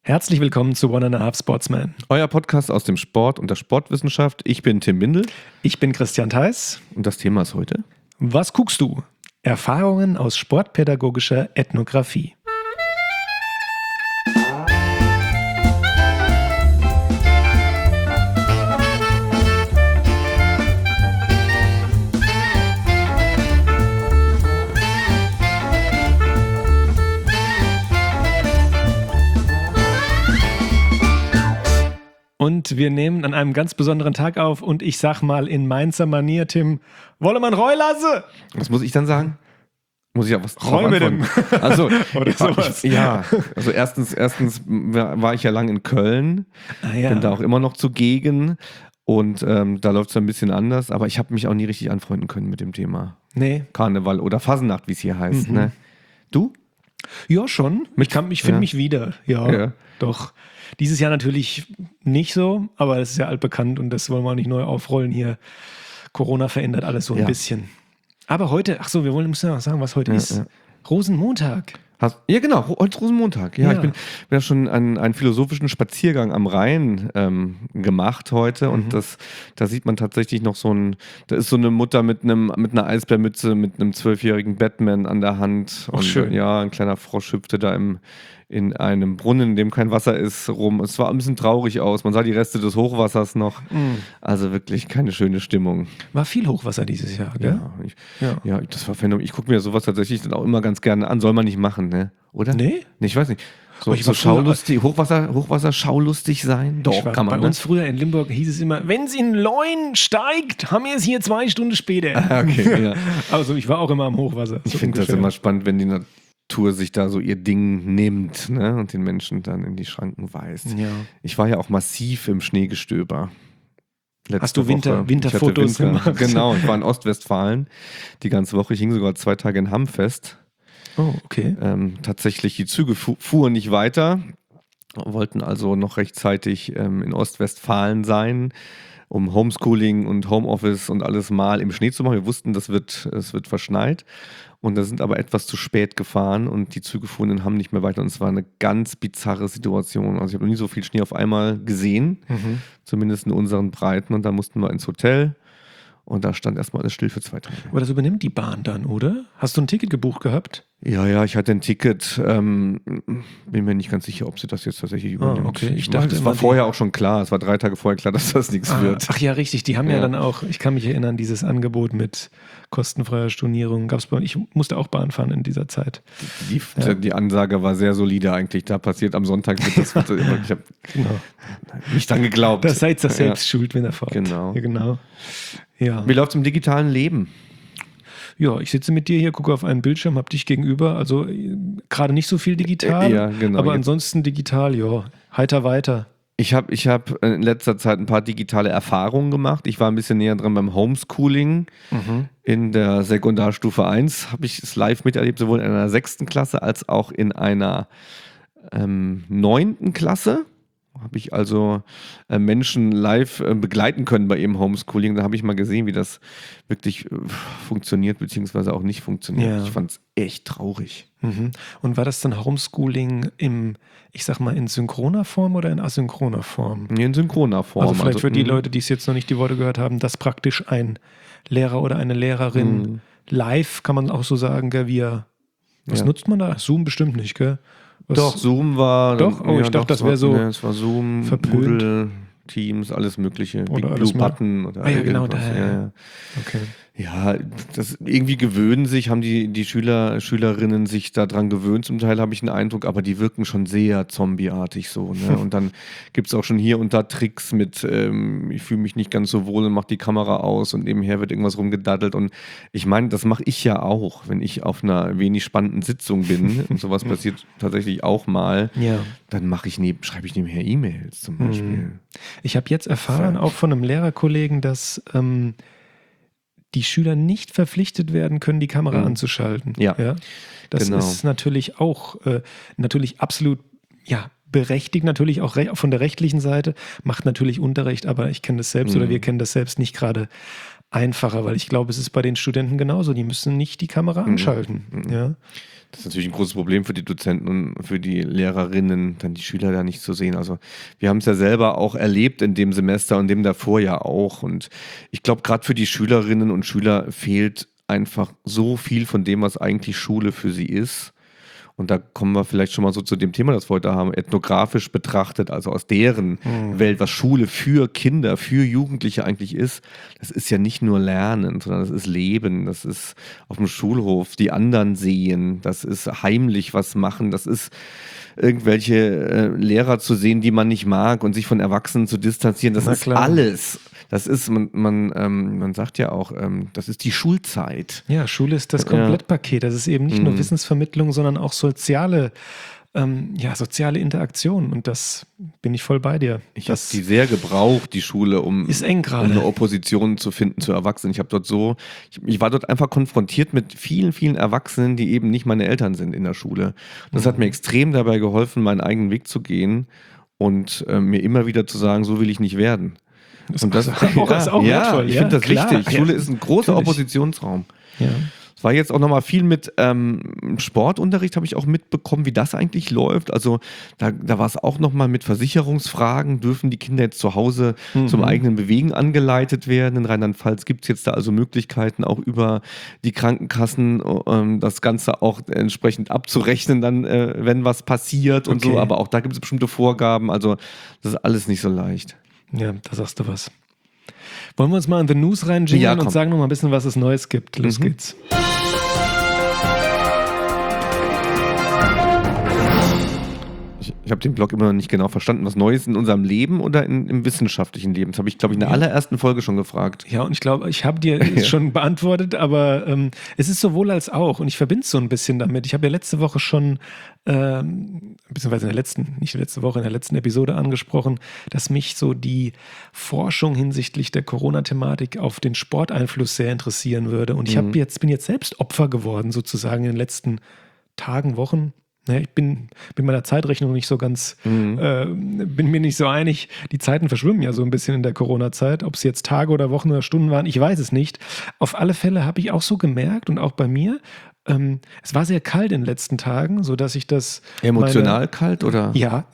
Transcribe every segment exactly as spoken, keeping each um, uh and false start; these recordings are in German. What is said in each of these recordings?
Herzlich willkommen zu One and a Half Sportsman. Euer Podcast aus dem Sport und der Sportwissenschaft. Ich bin Tim Bindel. Ich bin Christian Theis. Und das Thema ist heute: Was guckst du? Erfahrungen aus sportpädagogischer Ethnographie. Und wir nehmen an einem ganz besonderen Tag auf und ich sag mal in Mainzer Manier, Tim, wolle man Reu lasse? Was muss ich dann sagen? Muss ich auch was Reu mit dem. Also, Oder ich war, sowas. ich, ja, also erstens, erstens war ich ja lang in Köln, Ah, ja. bin da auch immer noch zugegen und ähm, da läuft es ein bisschen anders, aber ich habe mich auch nie richtig anfreunden können mit dem Thema Nee. Karneval oder Fasnacht, wie es hier heißt. Mhm. Ne? Du? Ja, schon. Ich, kann- ich finde Ja. mich wieder. Ja, Ja. doch. Dieses Jahr natürlich nicht so, aber das ist ja altbekannt und das wollen wir auch nicht neu aufrollen hier. Corona verändert alles so ein Ja. bisschen. Aber heute, ach so, wir wollen, müssen ja noch sagen, was heute Ja, ist. ja. Rosenmontag. Hast, ja, genau, Ro- heute ist Rosenmontag. Ja, Ja. ich bin, bin ja schon einen, einen philosophischen Spaziergang am Rhein ähm, gemacht heute und das, da sieht man tatsächlich noch so ein, da ist so eine Mutter mit einem mit einer Eisbärmütze, mit einem zwölfjährigen Batman an der Hand. Ach, und schön. ja, ein kleiner Frosch hüpfte da im, in einem Brunnen, in dem kein Wasser ist, rum. Es sah ein bisschen traurig aus. Man sah die Reste des Hochwassers noch. Also wirklich keine schöne Stimmung. War viel Hochwasser dieses Jahr, gell? Ja, ich, Ja. ja. das war phänomenal. Ich gucke mir sowas tatsächlich dann auch immer ganz gerne an. Soll man nicht machen, ne? Oder? Nee? Nee, ich weiß nicht. So, Aber ich so war früher- schaulustig, Hochwasser, Hochwasser schaulustig sein? Doch, Ich war, kann man. bei Ne? uns früher in Limburg hieß es immer, wenn es in Leun steigt, haben wir es hier zwei Stunden später. Ah, okay, ja. Also ich war auch immer am Hochwasser. Ich so finde das ungefähr. immer spannend, wenn die Natur sich da so ihr Ding nimmt, ne? Und den Menschen dann in die Schranken weist. Ja. Ich war ja auch massiv im Schneegestöber. Letzte Hast du Winter- Woche. Winterfotos Ich hatte Winter, gemacht? Genau, ich war in Ostwestfalen die ganze Woche. Ich hing sogar zwei Tage in Hamm fest. Oh, okay. Ähm, tatsächlich, die Züge fu fuhren nicht weiter, wollten also noch rechtzeitig ähm, in Ostwestfalen sein, um Homeschooling und Homeoffice und alles mal im Schnee zu machen. Wir wussten, das wird, es wird verschneit und da sind aber etwas zu spät gefahren und die Züge fuhren in Hamm nicht mehr weiter und es war eine ganz bizarre Situation. Also ich habe noch nie so viel Schnee auf einmal gesehen, Mhm. zumindest in unseren Breiten, und da mussten wir ins Hotel. Und da stand erstmal alles still für zwei Tage. Aber das übernimmt die Bahn dann, oder? Hast du ein Ticket gebucht gehabt? Ja, ja, ich hatte ein Ticket. Ähm, bin mir nicht ganz sicher, ob sie das jetzt tatsächlich übernimmt. okay. Ich Ich dachte dachte, es immer, war die- vorher auch schon klar. Es war drei Tage vorher klar, dass das nichts Ah, wird. ach ja, richtig. Die haben ja. Ja. dann auch, ich kann mich erinnern, dieses Angebot mit kostenfreier Stornierung gab es bei Ich musste auch Bahn fahren in dieser Zeit. Die, Ja. die Ansage war sehr solide eigentlich. Da passiert am Sonntag wird das. Wird, ich habe Genau. nicht dran geglaubt. Da seid ihr Ja. selbst schuld, wenn er fährt. Genau. Ja, genau. Ja. Wie läuft es im digitalen Leben? ja, ich sitze mit dir hier, gucke auf einen Bildschirm, hab dich gegenüber. Also äh, gerade nicht so viel digital, Ja, genau. aber Jetzt- ansonsten digital, ja. Heiter weiter. Ich habe ich hab in letzter Zeit ein paar digitale Erfahrungen gemacht. Ich war ein bisschen näher dran beim Homeschooling. In der Sekundarstufe eins habe ich es live miterlebt, sowohl in einer sechsten Klasse als auch in einer ähm, neunten Klasse. Habe ich also äh, Menschen live äh, begleiten können bei ihrem Homeschooling. Da habe ich mal gesehen, wie das wirklich äh, funktioniert, beziehungsweise auch nicht funktioniert. Ja. Ich fand es echt traurig. Mhm. Und war das dann Homeschooling im, ich sag mal, in synchroner Form oder in asynchroner Form? In synchroner Form. Also vielleicht für die mh. Leute, die es jetzt noch nicht die Worte gehört haben, dass praktisch ein Lehrer oder eine Lehrerin Mhm. live, kann man auch so sagen, gell, via, was Ja. nutzt man da? Zoom bestimmt nicht, gell? Was, Doch, Zoom war. Doch? Oh, ich dachte, das wär so Nee, es war Zoom, verpönt. Moodle, Teams, alles Mögliche. Oder Big alles Blue mal- Button oder Ah ja, genau, irgendwas. da, ja, ja, ja. ja. Okay. Ja, das irgendwie gewöhnen sich, haben die, die Schüler, Schülerinnen sich daran gewöhnt, zum Teil habe ich den Eindruck, aber die wirken schon sehr zombieartig so. Ne? Und dann gibt es auch schon hier und da Tricks mit, ähm, ich fühle mich nicht ganz so wohl und mache die Kamera aus und nebenher wird irgendwas rumgedaddelt. Und ich meine, das mache ich ja auch, wenn ich auf einer wenig spannenden Sitzung bin und sowas passiert tatsächlich auch mal, Ja. dann mache ich neben, schreibe ich nebenher E-Mails zum Beispiel. Ich habe jetzt erfahren, auch von einem Lehrerkollegen, dass ähm, die Schüler nicht verpflichtet werden können, die Kamera Mhm. anzuschalten. Ja, Das genau. ist natürlich auch äh, natürlich absolut ja, berechtigt, natürlich auch re- von der rechtlichen Seite, macht natürlich Unterricht, aber ich kenne das selbst Mhm. oder wir kennen das selbst nicht gerade einfacher, weil ich glaube, es ist bei den Studenten genauso. Die müssen nicht die Kamera anschalten. Mhm. Ja. Das ist natürlich ein großes Problem für die Dozenten und für die Lehrerinnen, dann die Schüler da nicht zu sehen. Also wir haben es ja selber auch erlebt in dem Semester und dem davor ja auch. Und ich glaube, gerade für die Schülerinnen und Schüler fehlt einfach so viel von dem, was eigentlich Schule für sie ist. Und da kommen wir vielleicht schon mal so zu dem Thema, das wir heute haben, ethnografisch betrachtet, also aus deren mhm. Welt, was Schule für Kinder, für Jugendliche eigentlich ist. Das ist ja nicht nur Lernen, sondern das ist Leben, das ist auf dem Schulhof die anderen sehen, das ist heimlich was machen, das ist irgendwelche äh, Lehrer zu sehen, die man nicht mag und sich von Erwachsenen zu distanzieren. Das Na ist klar. alles. Das ist, man, man, ähm, man sagt ja auch, ähm, das ist die Schulzeit. Ja, Schule ist das Komplettpaket. Das ist eben nicht nur Mhm. Wissensvermittlung, sondern auch soziale, ähm, ja, soziale Interaktion. Und das bin ich voll bei dir. Ich habe Das die sehr gebraucht, die Schule, um, ist eng um gerade. eine Opposition zu finden zu Erwachsenen. Ich habe dort so, ich, ich war dort einfach konfrontiert mit vielen, vielen Erwachsenen, die eben nicht meine Eltern sind in der Schule. Das hat mir extrem dabei geholfen, meinen eigenen Weg zu gehen und äh, mir immer wieder zu sagen, so will ich nicht werden. Das Und das ist auch, ja, ist auch ja, wertvoll. ich Ja, finde das klar. wichtig. Schule Ja, ist ein großer natürlich. Oppositionsraum. Ja. Es war jetzt auch nochmal viel mit ähm, Sportunterricht, habe ich auch mitbekommen, wie das eigentlich läuft. Also da, da war es auch nochmal mit Versicherungsfragen. Dürfen die Kinder jetzt zu Hause Mhm. zum eigenen Bewegen angeleitet werden? In Rheinland-Pfalz gibt es jetzt da also Möglichkeiten, auch über die Krankenkassen ähm, das Ganze auch entsprechend abzurechnen, dann, äh, wenn was passiert und Okay. so. Aber auch da gibt es bestimmte Vorgaben. Also das ist alles nicht so leicht. Ja, da sagst du was. Wollen wir uns mal in The News reinjingeln Ja, und komm. sagen noch mal ein bisschen, was es Neues gibt? Los Mhm. geht's. Ich, ich habe den Blog immer noch nicht genau verstanden. Was Neues in unserem Leben oder in, im wissenschaftlichen Leben? Das habe ich, glaube ich, in der allerersten Folge schon gefragt. Ja, und ich glaube, ich habe dir es schon beantwortet, aber ähm, es ist sowohl als auch und ich verbinde es so ein bisschen damit. Ich habe ja letzte Woche schon, ähm, beziehungsweise in der letzten, nicht letzte Woche, in der letzten Episode angesprochen, dass mich so die Forschung hinsichtlich der Corona-Thematik auf den Sporteinfluss sehr interessieren würde. Und ich Mhm. hab jetzt, bin jetzt selbst Opfer geworden, sozusagen in den letzten Tagen, Wochen. Ja, ich bin mit meiner Zeitrechnung nicht so ganz, Mhm. äh, bin mir nicht so einig. Die Zeiten verschwimmen ja so ein bisschen in der Corona-Zeit. Ob es jetzt Tage oder Wochen oder Stunden waren, ich weiß es nicht. Auf alle Fälle habe ich auch so gemerkt und auch bei mir, ähm, es war sehr kalt in den letzten Tagen, sodass ich das Emotional meine, kalt oder? ja,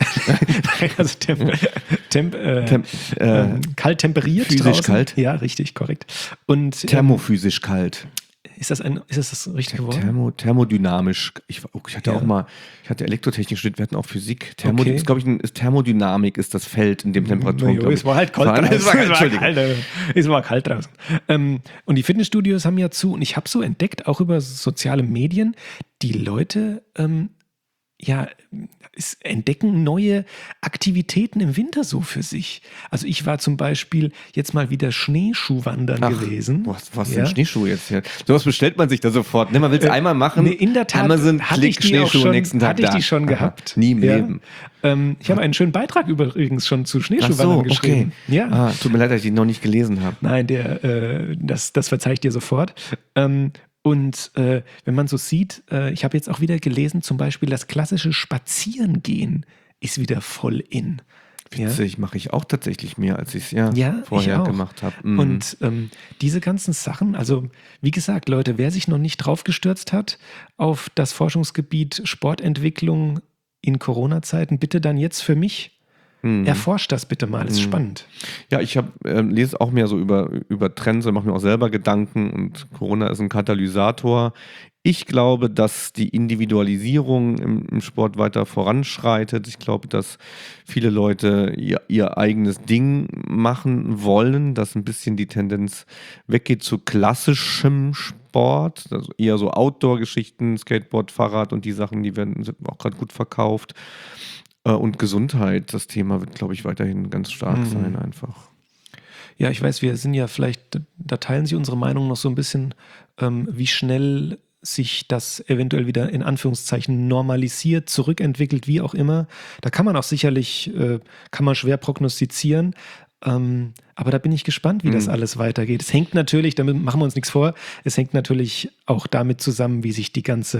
also temp, temp, äh, Tem äh, ähm, kalt temperiert physisch draußen. kalt? Ja, richtig, korrekt. Und ähm, Thermophysisch kalt. ist das ein, ist das das richtige Wort? Thermo, thermodynamisch. Ich, oh, ich hatte Ja. auch mal, ich hatte Elektrotechnik studiert, wir hatten auch Physik. Thermo, Okay. ist, glaube ich, ein, ist Thermodynamik ist das Feld, in dem Temperaturen, Jo, glaub ich. es war halt kalt Es war- draußen. es war- Es war Entschuldigung. kalt, äh, es war kalt draußen. Ähm, und die Fitnessstudios haben ja zu. Und ich habe so entdeckt, auch über soziale Medien, die Leute ähm, ja, es entdecken neue Aktivitäten im Winter so für sich. Also ich war zum Beispiel jetzt mal wieder Schneeschuhwandern Ach, gewesen. Was, was Ja. sind Schneeschuhe jetzt hier? Sowas bestellt man sich da sofort. Ne, man will es Äh, einmal machen. Nee, in der Tat Amazon, hatte Klick, ich die auch Schneeschuhe schon, nächsten Tag hatte ich da. die schon Aha. gehabt. Nie im Ja. Leben. Ähm, ich habe einen schönen Beitrag übrigens schon zu Ach Schneeschuhwandern so, geschrieben. okay. Ja. Ah, tut mir leid, dass ich die noch nicht gelesen habe. Nein, der, äh, das, das verzeih ich dir sofort. Ähm, und äh, wenn man so sieht, äh, ich habe jetzt auch wieder gelesen, zum Beispiel das klassische Spazierengehen ist wieder voll in. Ja? Witzig, mache ich auch tatsächlich mehr, als ich es ja, Ja, vorher ich auch. gemacht habe. Mhm. Und ähm, diese ganzen Sachen, also wie gesagt, Leute, wer sich noch nicht draufgestürzt hat auf das Forschungsgebiet Sportentwicklung in Corona-Zeiten, bitte dann jetzt für mich Mhm. erforscht das bitte mal, ist Mhm. spannend. Ja, ich hab, ähm, lese auch mehr so über, über Trends und mache mir auch selber Gedanken und Corona ist ein Katalysator. Ich glaube, dass die Individualisierung im, im Sport weiter voranschreitet. Ich glaube, dass viele Leute ihr, ihr eigenes Ding machen wollen, dass ein bisschen die Tendenz weggeht zu klassischem Sport, also eher so Outdoor-Geschichten, Skateboard, Fahrrad und die Sachen, die werden sind auch gerade gut verkauft. Äh, Und Gesundheit, das Thema wird, glaube ich, weiterhin ganz stark Mhm. sein einfach. Ja, ich weiß, wir sind ja vielleicht, da teilen sich unsere Meinung noch so ein bisschen, ähm, wie schnell sich das eventuell wieder in Anführungszeichen normalisiert, zurückentwickelt, wie auch immer. Da kann man auch sicherlich, äh, kann man schwer prognostizieren. Ähm, aber da bin ich gespannt, wie das Mhm. alles weitergeht. Es hängt natürlich, damit machen wir uns nichts vor, es hängt natürlich auch damit zusammen, wie sich die ganze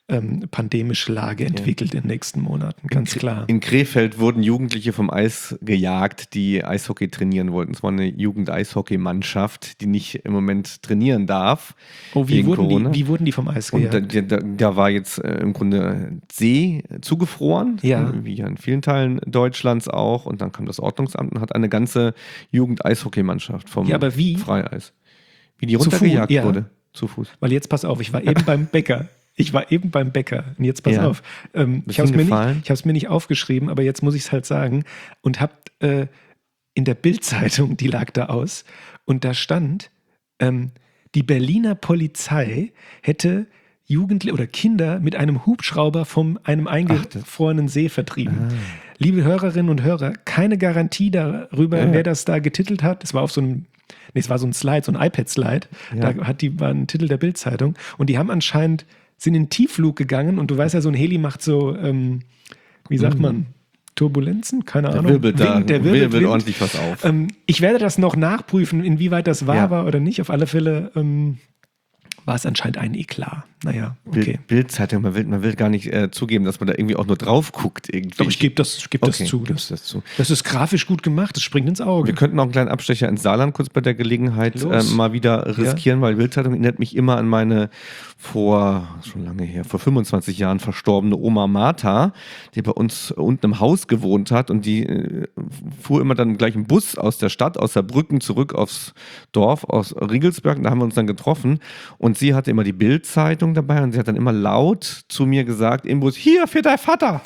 ähm, pandemische Lage entwickelt ja. in den nächsten Monaten, ganz in, klar. In Krefeld wurden Jugendliche vom Eis gejagt, die Eishockey trainieren wollten. Es war eine Jugend-Eishockey-Mannschaft, die nicht im Moment trainieren darf. Oh, wie, wurden die, wie wurden die vom Eis gejagt? Und da, da, da war jetzt äh, im Grunde See zugefroren, ja. wie in vielen Teilen Deutschlands auch. Und dann kam das Ordnungsamt und hat eine ganze Jugend-Eishockey-Mannschaft vom ja, aber wie? Freieis. Wie die runtergejagt ja. wurde. Zu Fuß. Weil jetzt pass auf, ich war eben beim Bäcker. Ich war eben beim Bäcker. Und jetzt pass ja. auf. Ähm, ich habe es mir, nicht, mir nicht aufgeschrieben, aber jetzt muss ich es halt sagen. Und habe äh, in der Bild-Zeitung, die lag da aus, und da stand, ähm, die Berliner Polizei hätte Jugendliche oder Kinder mit einem Hubschrauber von einem eingefrorenen See vertrieben. Ah. Liebe Hörerinnen und Hörer, keine Garantie darüber, ja. wer das da getitelt hat. Es war auf so einem Nee, es war so ein Slide, so ein iPad-Slide. Ja. Da hat die, war ein Titel der Bild-Zeitung. Und die haben anscheinend, sind in den Tiefflug gegangen. Und du weißt ja, so ein Heli macht so, ähm, wie sagt man, Turbulenzen? Keine der Ahnung. Wirbelt da, Wind, der wirbelt, wirbelt Wind. ordentlich was auf. Ähm, ich werde das noch nachprüfen, inwieweit das wahr ja. war oder nicht. Auf alle Fälle ähm, war es anscheinend ein Eklat. Naja, okay. Bild-Zeitung, man will, man will gar nicht äh, zugeben, dass man da irgendwie auch nur drauf guckt. Irgendwie. Doch, ich gebe das, ich geb okay, das zu. Das, das zu. Das ist grafisch gut gemacht, das springt ins Auge. Wir könnten auch einen kleinen Abstecher ins Saarland kurz bei der Gelegenheit äh, mal wieder riskieren, ja. weil Bild-Zeitung erinnert mich immer an meine vor, schon lange her, vor fünfundzwanzig Jahren verstorbene Oma Martha, die bei uns unten im Haus gewohnt hat und die äh, fuhr immer dann gleich im Bus aus der Stadt, aus Saarbrücken zurück aufs Dorf, aus Riegelsberg, da haben wir uns dann getroffen und sie hatte immer die Bild-Zeitung dabei und sie hat dann immer laut zu mir gesagt im Bus, hier für dein Vater.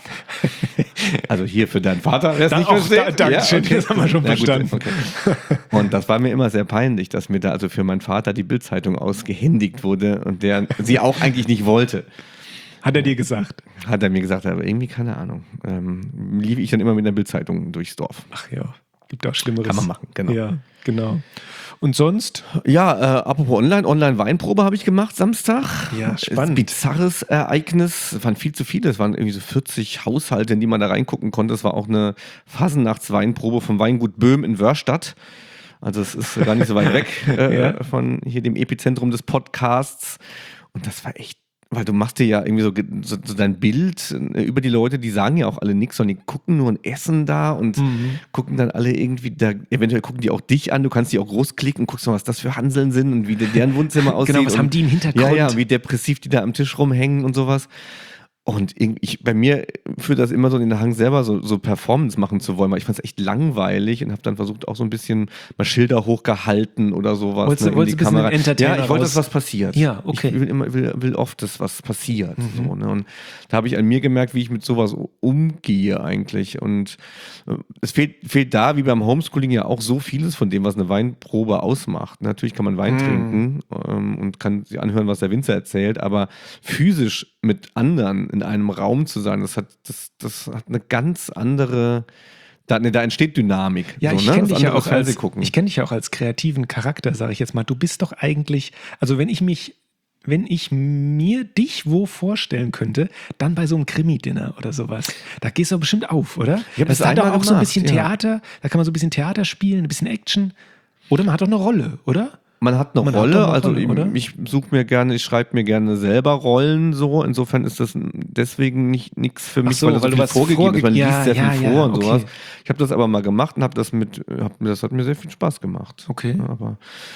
Also hier für deinen Vater, wer es nicht versteht. Da, Dankeschön, ja, okay. Das haben wir schon ja, verstanden. Gut, okay. Und das war mir immer sehr peinlich, dass mir da also für meinen Vater die Bild-Zeitung ausgehändigt wurde und der sie auch eigentlich nicht wollte. Hat er dir gesagt? Hat er mir gesagt, aber irgendwie keine Ahnung. Ähm, lief ich dann immer mit einer Bild-Zeitung durchs Dorf. Ach ja, gibt auch Schlimmeres. Kann man machen, genau. Ja, genau. Und sonst? Ja, äh, apropos Online, Online-Weinprobe habe ich gemacht Samstag. Ja, spannend. Ein bizarres Ereignis. Es waren viel zu viele. Es waren irgendwie so vierzig Haushalte, in die man da reingucken konnte. Es war auch eine Fasernachtsweinprobe vom Weingut Böhm in Wörstadt. Also es ist gar nicht so weit weg äh, ja. von hier dem Epizentrum des Podcasts. Und das war echt, weil du machst dir ja irgendwie so, so, so dein Bild über die Leute, die sagen ja auch alle nichts, sondern die gucken nur und essen da und mhm. gucken dann alle irgendwie, da, eventuell gucken die auch dich an, du kannst die auch groß klicken und guckst mal, was das für Hanseln sind und wie deren Wohnzimmer aussieht. Genau, was und, haben die im Hintergrund? Ja, ja, wie depressiv die da am Tisch rumhängen und sowas. Und ich, bei mir führt das immer so in den Hang, selber so, so Performance machen zu wollen, weil ich fand es echt langweilig und habe dann versucht, auch so ein bisschen mal Schilder hochgehalten oder sowas. Wolltest, ne, in wolltest die Kamera. Entertainer ja, ich wollte, raus. dass was passiert. Ja, okay. Ich will, immer, will, will oft, dass was passiert. Mhm. So, ne? Und da habe ich an mir gemerkt, wie ich mit sowas umgehe eigentlich. Und äh, es fehlt, fehlt da, wie beim Homeschooling, ja auch so vieles von dem, was eine Weinprobe ausmacht. Natürlich kann man Wein mhm. trinken ähm, und kann sich anhören, was der Winzer erzählt, aber physisch mit anderen in einem Raum zu sein, das hat, das, das hat eine ganz andere, da, ne, da entsteht Dynamik. Ja, so, ich ne? kenne dich, ja als, ich kenn dich ja auch als kreativen Charakter, sage ich jetzt mal. Du bist doch eigentlich, also wenn ich mich, wenn ich mir dich wo vorstellen könnte, dann bei so einem Krimi-Dinner oder sowas. Da gehst du bestimmt auf, oder? Ich das das hat doch auch gemacht, so ein bisschen ja. Theater, da kann man so ein bisschen Theater spielen, ein bisschen Action. Oder man hat doch eine Rolle, oder? Man hat eine Man Rolle, hat eine also Rolle, ich, ich suche mir gerne, ich schreibe mir gerne selber Rollen so. Insofern ist das deswegen nicht nichts für mich, so, weil das weil so du viel was vorgegeben vorge- ist. Man ja, liest sehr ja, viel ja, vor und okay. sowas. Ich habe das aber mal gemacht und habe das mit, hab, das hat mir sehr viel Spaß gemacht. Okay. Ja, aber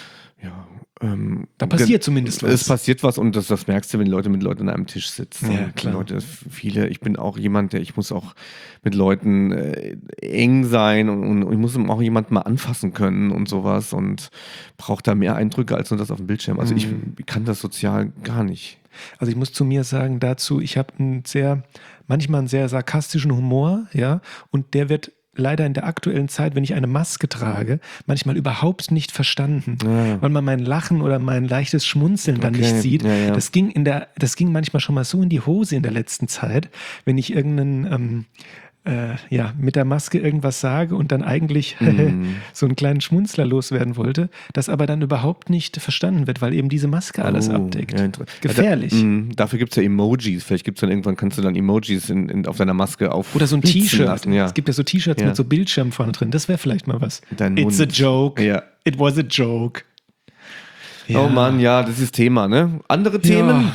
ja. Ähm, da passiert zumindest was. Es passiert was und das, das merkst du, wenn Leute mit Leuten an einem Tisch sitzen. Ja, klar. Leute, viele, ich bin auch jemand, der, ich muss auch mit Leuten äh, eng sein und, und ich muss auch jemanden mal anfassen können und sowas und brauche da mehr Eindrücke als nur das auf dem Bildschirm. Also ich, ich kann das sozial gar nicht. Also ich muss zu mir sagen dazu, ich habe einen sehr, manchmal einen sehr sarkastischen Humor, ja, und der wird leider in der aktuellen Zeit, wenn ich eine Maske trage, manchmal überhaupt nicht verstanden, ja. weil man mein Lachen oder mein leichtes Schmunzeln dann okay. nicht sieht. Ja, ja. Das ging in der, das ging manchmal schon mal so in die Hose in der letzten Zeit, wenn ich irgendeinen ähm, äh, ja, mit der Maske irgendwas sage und dann eigentlich mm. so einen kleinen Schmunzler loswerden wollte, das aber dann überhaupt nicht verstanden wird, weil eben diese Maske alles oh, abdeckt. Ja, Gefährlich. Ja, da, mh, dafür gibt es ja Emojis. Vielleicht gibt es dann irgendwann, kannst du dann Emojis in, in, auf deiner Maske auf. Oder so ein T-Shirt. Ja. Es gibt ja so T-Shirts ja. mit so Bildschirmen vorne drin. Das wäre vielleicht mal was. Dein It's Mund. a joke. Ja. It was a joke. Ja. Oh Mann, ja, das ist Thema, ne? Andere Themen? Ja.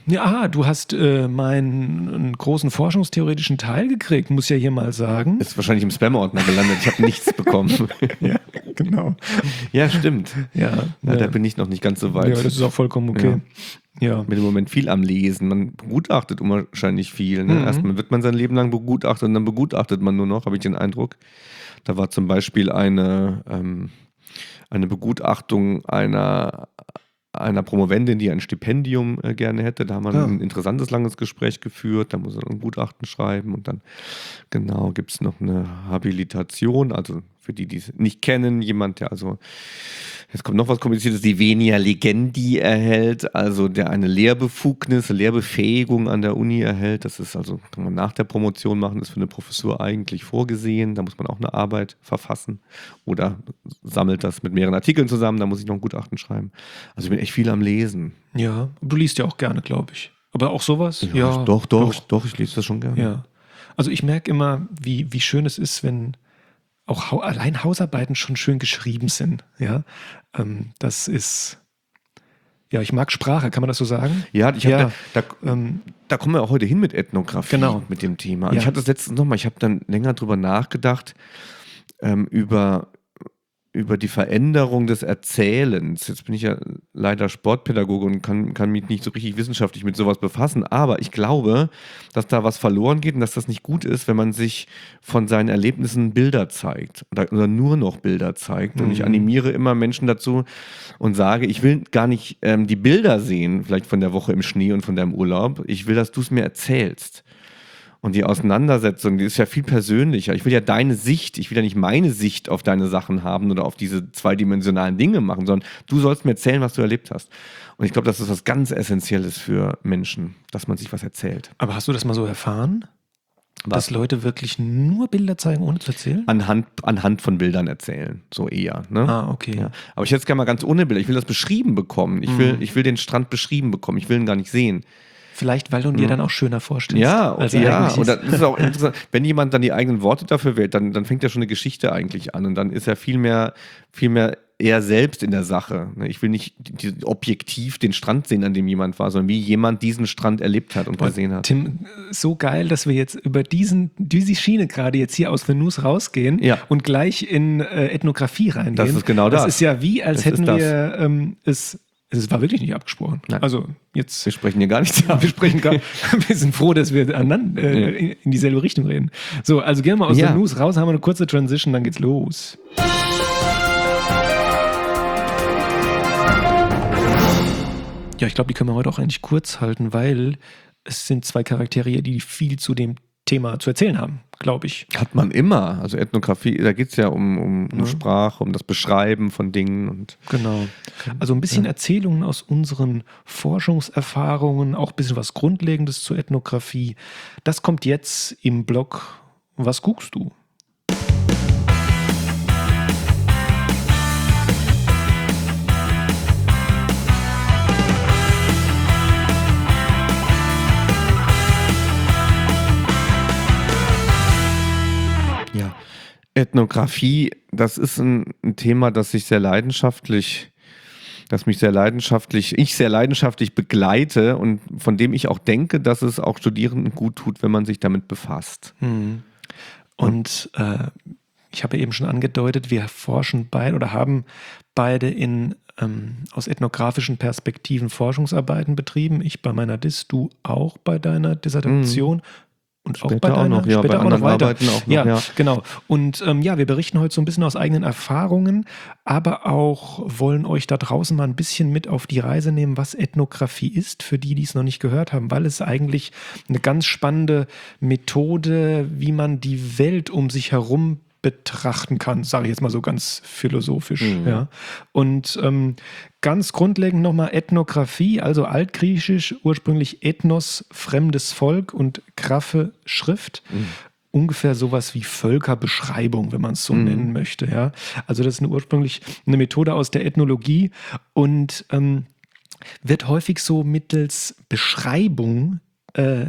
Ja, aha, du hast äh, meinen großen forschungstheoretischen Teil gekriegt, muss ja hier mal sagen. Ist wahrscheinlich im Spam-Ordner gelandet. Ich habe nichts bekommen. Ja, genau. Ja, stimmt. Ja, ja, ja, da bin ich noch nicht ganz so weit. Ja, das ist auch vollkommen okay. Ja. Ja. Bin im Moment viel am Lesen. Man begutachtet unwahrscheinlich viel. Ne? Mhm. Erstmal wird man sein Leben lang begutachtet und dann begutachtet man nur noch, habe ich den Eindruck. Da war zum Beispiel eine, ähm, eine Begutachtung einer, einer Promovendin, die ein Stipendium äh, gerne hätte. Da haben wir Ah. ein interessantes, langes Gespräch geführt. Da muss er ein Gutachten schreiben und dann genau gibt es noch eine Habilitation. Also für die, die es nicht kennen, jemand, der also, jetzt kommt noch was Kompliziertes, die Venia Legendi erhält, also der eine Lehrbefugnis, Lehrbefähigung an der Uni erhält. Das ist also, kann man nach der Promotion machen, ist für eine Professur eigentlich vorgesehen. Da muss man auch eine Arbeit verfassen oder sammelt das mit mehreren Artikeln zusammen. Da muss ich noch ein Gutachten schreiben. Also ich bin echt viel am Lesen. Ja, du liest ja auch gerne, glaube ich. Aber auch sowas? Ja, doch, doch, doch, doch, ich lese das schon gerne. Ja. Also ich merke immer, wie, wie schön es ist, wenn auch hau- allein Hausarbeiten schon schön geschrieben sind. Ja, ähm, das ist, ja, ich mag Sprache, kann man das so sagen? Ja, ich Ja, hab da, da, ähm, da kommen wir auch heute hin mit Ethnographie, Genau. mit dem Thema. Und Ja. ich hatte das letztens nochmal, ich habe dann länger drüber nachgedacht, ähm, über, über die Veränderung des Erzählens. Jetzt bin ich ja leider Sportpädagoge und kann, kann mich nicht so richtig wissenschaftlich mit sowas befassen, aber ich glaube, dass da was verloren geht und dass das nicht gut ist, wenn man sich von seinen Erlebnissen Bilder zeigt oder, oder nur noch Bilder zeigt. Und ich Mhm. animiere immer Menschen dazu und sage, ich will gar nicht ähm, die Bilder sehen, vielleicht von der Woche im Schnee und von deinem Urlaub. Ich will, dass du es mir erzählst. Und die Auseinandersetzung, die ist ja viel persönlicher. Ich will ja deine Sicht, ich will ja nicht meine Sicht auf deine Sachen haben oder auf diese zweidimensionalen Dinge machen, sondern du sollst mir erzählen, was du erlebt hast. Und ich glaube, das ist was ganz Essentielles für Menschen, dass man sich was erzählt. aber hast du das mal so erfahren? Was? Dass Leute wirklich nur Bilder zeigen, ohne zu erzählen? Anhand, anhand von Bildern erzählen, so eher. Ne? Ah, okay. Ja. Aber ich hätte es gerne mal ganz ohne Bilder. Ich will das beschrieben bekommen. Ich will, Mhm. ich will den Strand beschrieben bekommen. Ich will ihn gar nicht sehen. Vielleicht, weil du ihn dir Mhm. dann auch schöner vorstellst. Ja, als er ja. eigentlich Und ist. das ist auch interessant. Wenn jemand dann die eigenen Worte dafür wählt, dann, dann fängt ja schon eine Geschichte eigentlich an. Und dann ist er viel mehr, viel mehr er selbst in der Sache. Ich will nicht die, die, objektiv den Strand sehen, an dem jemand war, sondern wie jemand diesen Strand erlebt hat und Boah, gesehen hat. Tim, so geil, dass wir jetzt über diesen, diese Schiene gerade jetzt hier aus Venus rausgehen Ja. und gleich in äh, Ethnographie reingehen. Das ist genau das. Das ist ja wie, als Das hätten ist das. wir ähm, es. Es war wirklich nicht abgesprochen. Nein. Also jetzt. Wir sprechen hier gar nichts ab. Wir sprechen gar, wir sind froh, dass wir aneinander, äh, Ja. in, in dieselbe Richtung reden. So, also gehen wir mal aus Ja. der News raus, haben wir eine kurze Transition, dann geht's los. Ja, ich glaube, die können wir heute auch eigentlich kurz halten, weil es sind zwei Charaktere, die viel zu dem Thema zu erzählen haben, glaube ich. Hat man immer. Also Ethnographie, da geht es ja um, um, um Ja. Sprache, um das Beschreiben von Dingen. Und Genau. Also ein bisschen Erzählungen aus unseren Forschungserfahrungen, auch ein bisschen was Grundlegendes zur Ethnographie. Das kommt jetzt im Blog Was guckst du? ja, Ethnographie, das ist ein, ein Thema, das sich sehr leidenschaftlich, das mich sehr leidenschaftlich, ich sehr leidenschaftlich begleite und von dem ich auch denke, dass es auch Studierenden gut tut, wenn man sich damit befasst. Hm. Und äh, ich habe ja eben schon angedeutet, wir forschen beide oder haben beide in ähm, aus ethnografischen Perspektiven Forschungsarbeiten betrieben. Ich bei meiner Dis, du auch bei deiner Dissertation. Und auch Später bei auch deiner, noch, ja, später bei auch noch anderen weiter. Arbeiten auch noch, ja, ja. genau. Und ähm, ja, wir berichten heute so ein bisschen aus eigenen Erfahrungen, aber auch wollen euch da draußen mal ein bisschen mit auf die Reise nehmen, was Ethnographie ist, für die, die es noch nicht gehört haben, weil es eigentlich eine ganz spannende Methode, wie man die Welt um sich herum betrachten kann, sage ich jetzt mal so ganz philosophisch. Mhm. Ja. Und ähm, ganz grundlegend nochmal Ethnographie, also altgriechisch, ursprünglich Ethnos, fremdes Volk und Graphe, Schrift. Mhm. Ungefähr sowas wie Völkerbeschreibung, wenn man es so Mhm. nennen möchte. Ja. Also das ist eine, ursprünglich eine Methode aus der Ethnologie und ähm, wird häufig so mittels Beschreibung äh,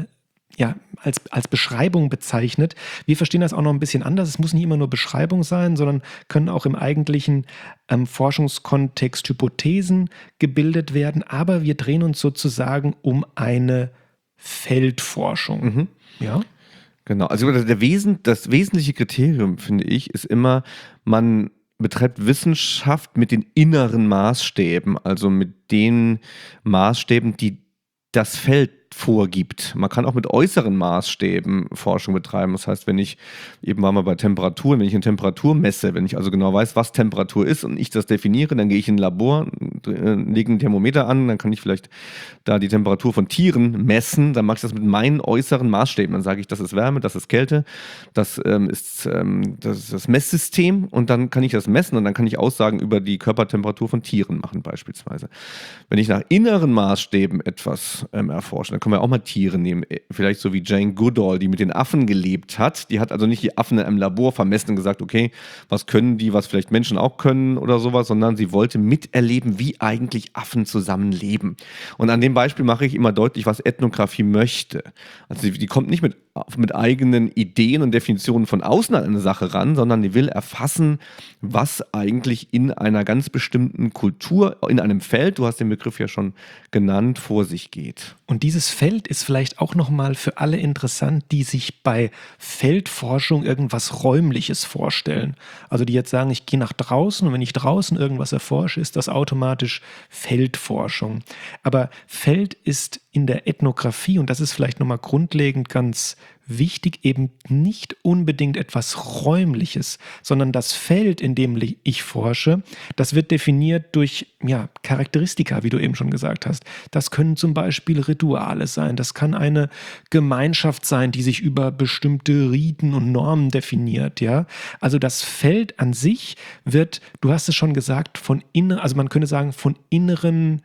ja, als, als Beschreibung bezeichnet. Wir verstehen das auch noch ein bisschen anders. Es muss nicht immer nur Beschreibung sein, sondern können auch im eigentlichen ähm, Forschungskontext Hypothesen gebildet werden. Aber wir drehen uns sozusagen um eine Feldforschung. Mhm. Ja? Genau. Also der Wesen, das wesentliche Kriterium, finde ich, ist immer, man betreibt Wissenschaft mit den inneren Maßstäben, also mit den Maßstäben, die das Feld vorgibt. Man kann auch mit äußeren Maßstäben Forschung betreiben. Das heißt, wenn ich, eben waren wir bei Temperaturen, wenn ich eine Temperatur messe, wenn ich also genau weiß, was Temperatur ist und ich das definiere, dann gehe ich in ein Labor, lege ein Thermometer an, dann kann ich vielleicht da die Temperatur von Tieren messen, dann mache ich das mit meinen äußeren Maßstäben. Dann sage ich, das ist Wärme, das ist Kälte, das, ähm, ist, ähm, das ist das Messsystem und dann kann ich das messen und dann kann ich Aussagen über die Körpertemperatur von Tieren machen beispielsweise. Wenn ich nach inneren Maßstäben etwas ähm, erforsche, dann können wir auch mal Tiere nehmen, vielleicht so wie Jane Goodall, die mit den Affen gelebt hat. Die hat also nicht die Affen in einem Labor vermessen und gesagt, okay, was können die, was vielleicht Menschen auch können oder sowas, sondern sie wollte miterleben, wie eigentlich Affen zusammenleben. Und an dem Beispiel mache ich immer deutlich, was Ethnographie möchte. Also die, die kommt nicht mit, mit eigenen Ideen und Definitionen von außen an eine Sache ran, sondern die will erfassen, was eigentlich in einer ganz bestimmten Kultur, in einem Feld, du hast den Begriff ja schon genannt, vor sich geht. Und dieses Feld ist vielleicht auch nochmal für alle interessant, die sich bei Feldforschung irgendwas Räumliches vorstellen. Also die jetzt sagen, ich gehe nach draußen und wenn ich draußen irgendwas erforsche, ist das automatisch Feldforschung. Aber Feld ist in der Ethnographie, und das ist vielleicht nochmal grundlegend ganz wichtig, eben nicht unbedingt etwas Räumliches, sondern das Feld, in dem ich forsche, das wird definiert durch ja, Charakteristika, wie du eben schon gesagt hast. Das können zum Beispiel Rituale sein, das kann eine Gemeinschaft sein, die sich über bestimmte Riten und Normen definiert. Ja? Also das Feld an sich wird, du hast es schon gesagt, von innen, also man könnte sagen, von inneren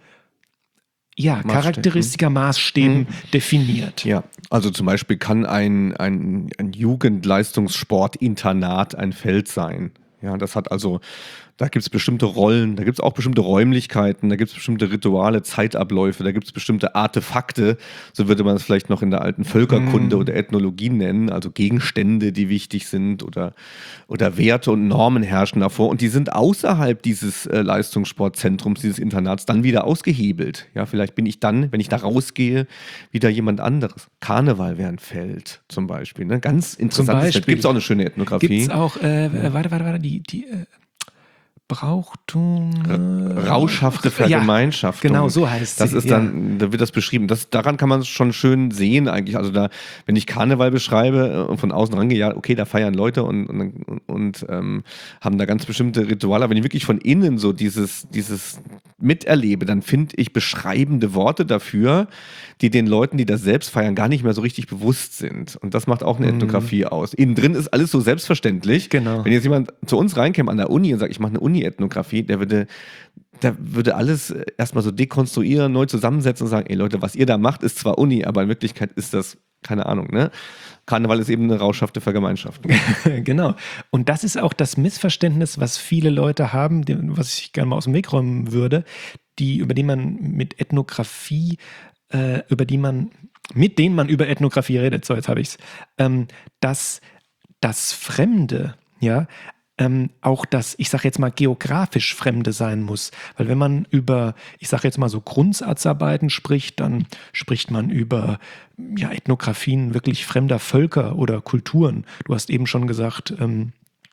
Ja, Maßstäben. Charakteristika, Maßstäben Mhm. definiert. Ja, also zum Beispiel kann ein, ein, ein Jugendleistungssportinternat ein Feld sein. Ja, das hat also, da gibt es bestimmte Rollen, da gibt es auch bestimmte Räumlichkeiten, da gibt es bestimmte Rituale, Zeitabläufe, da gibt es bestimmte Artefakte, so würde man es vielleicht noch in der alten Völkerkunde Mm. oder Ethnologie nennen, also Gegenstände, die wichtig sind oder, oder Werte und Normen herrschen davor und die sind außerhalb dieses äh, Leistungssportzentrums, dieses Internats dann wieder ausgehebelt. Ja, vielleicht bin ich dann, wenn ich da rausgehe, wieder jemand anderes. Karneval wäre ein Feld zum Beispiel, ne? Ganz interessantes Feld. Gibt es auch eine schöne Ethnographie. Gibt es auch, äh, ja. warte, warte, warte, die, die äh, Brauchtum. Äh, Rauschhafte Vergemeinschaftung. Ja, genau, so heißt das sie. Ist dann, ja. Da wird das beschrieben. Das, daran kann man es schon schön sehen eigentlich. Also da, wenn ich Karneval beschreibe und von außen rangehe, ja, okay, da feiern Leute und, und, und ähm, haben da ganz bestimmte Rituale. Aber wenn ich wirklich von innen so dieses, dieses miterlebe, dann finde ich beschreibende Worte dafür, die den Leuten, die das selbst feiern, gar nicht mehr so richtig bewusst sind. Und das macht auch eine Ethnographie mhm. aus. Innen drin ist alles so selbstverständlich. Genau. Wenn jetzt jemand zu uns reinkäme an der Uni und sagt, ich mache eine Uni-Ethnographie, der würde, der würde alles erstmal so dekonstruieren, neu zusammensetzen und sagen, ey Leute, was ihr da macht, ist zwar Uni, aber in Wirklichkeit ist das, keine Ahnung, ne? Karneval ist eben eine rauschhafte Vergemeinschaftung. Genau. Und das ist auch das Missverständnis, was viele Leute haben, was ich gerne mal aus dem Weg räumen würde, die, über die man mit Ethnographie, äh, über die man, mit denen man über Ethnographie redet, so jetzt habe ich es, ähm, dass das Fremde, ja, Ähm, auch das, ich sage jetzt mal, geografisch Fremde sein muss. Weil wenn man über, ich sage jetzt mal so Grundsatzarbeiten spricht, dann spricht man über ja, Ethnographien wirklich fremder Völker oder Kulturen. Du hast eben schon gesagt, ähm,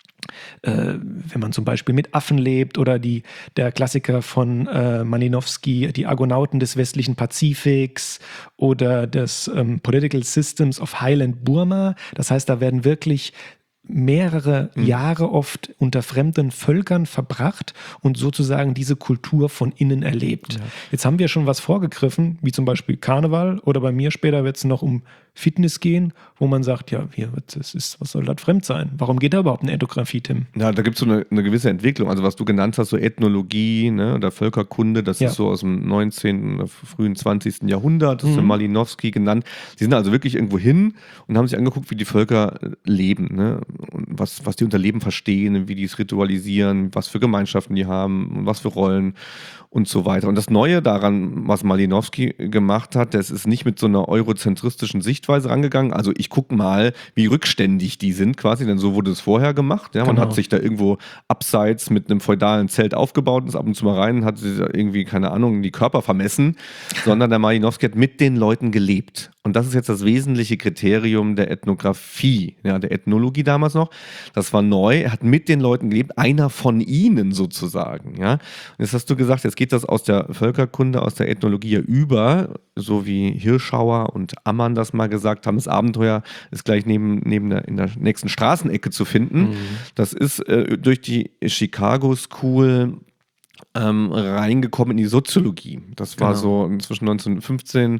äh, wenn man zum Beispiel mit Affen lebt oder die, der Klassiker von äh, Malinowski, die Argonauten des westlichen Pazifiks oder des ähm, Political Systems of Highland Burma. Das heißt, da werden wirklich mehrere mhm. Jahre oft unter fremden Völkern verbracht und sozusagen diese Kultur von innen erlebt. Ja. Jetzt haben wir schon was vorgegriffen, wie zum Beispiel Karneval oder bei mir später wird es noch um Fitness gehen, wo man sagt, ja, hier, das ist, was soll das fremd sein? Warum geht da überhaupt eine Ethnographie, Tim? Ja, da gibt es so eine, eine gewisse Entwicklung. Also was du genannt hast, so Ethnologie, ne, oder Völkerkunde, das ja. ist so aus dem neunzehnten oder frühen zwanzigsten Jahrhundert, das mhm. ist Malinowski genannt. Die sind also wirklich irgendwo hin und haben sich angeguckt, wie die Völker leben. Ne? Und was, was die unter Leben verstehen, wie die es ritualisieren, was für Gemeinschaften die haben, was für Rollen und so weiter. Und das Neue daran, was Malinowski gemacht hat, das ist nicht mit so einer eurozentristischen Sichtweise rangegangen. Also ich gucke mal, wie rückständig die sind quasi, denn so wurde es vorher gemacht. Ja, man Genau. hat sich da irgendwo abseits mit einem feudalen Zelt aufgebaut, ist ab und zu mal rein, hat sich da irgendwie, keine Ahnung, die Körper vermessen, sondern der Malinowski hat mit den Leuten gelebt. Und das ist jetzt das wesentliche Kriterium der Ethnographie, ja, der Ethnologie damals noch. Das war neu. Er hat mit den Leuten gelebt, einer von ihnen sozusagen. Ja. Und jetzt hast du gesagt, jetzt geht das aus der Völkerkunde, aus der Ethnologie über, so wie Hirschauer und Ammann das mal gesagt haben. Das Abenteuer ist gleich neben, neben der, in der nächsten Straßenecke zu finden. Mhm. Das ist äh, durch die Chicago School ähm, reingekommen in die Soziologie. Das war genau. so zwischen neunzehnhundertfünfzehn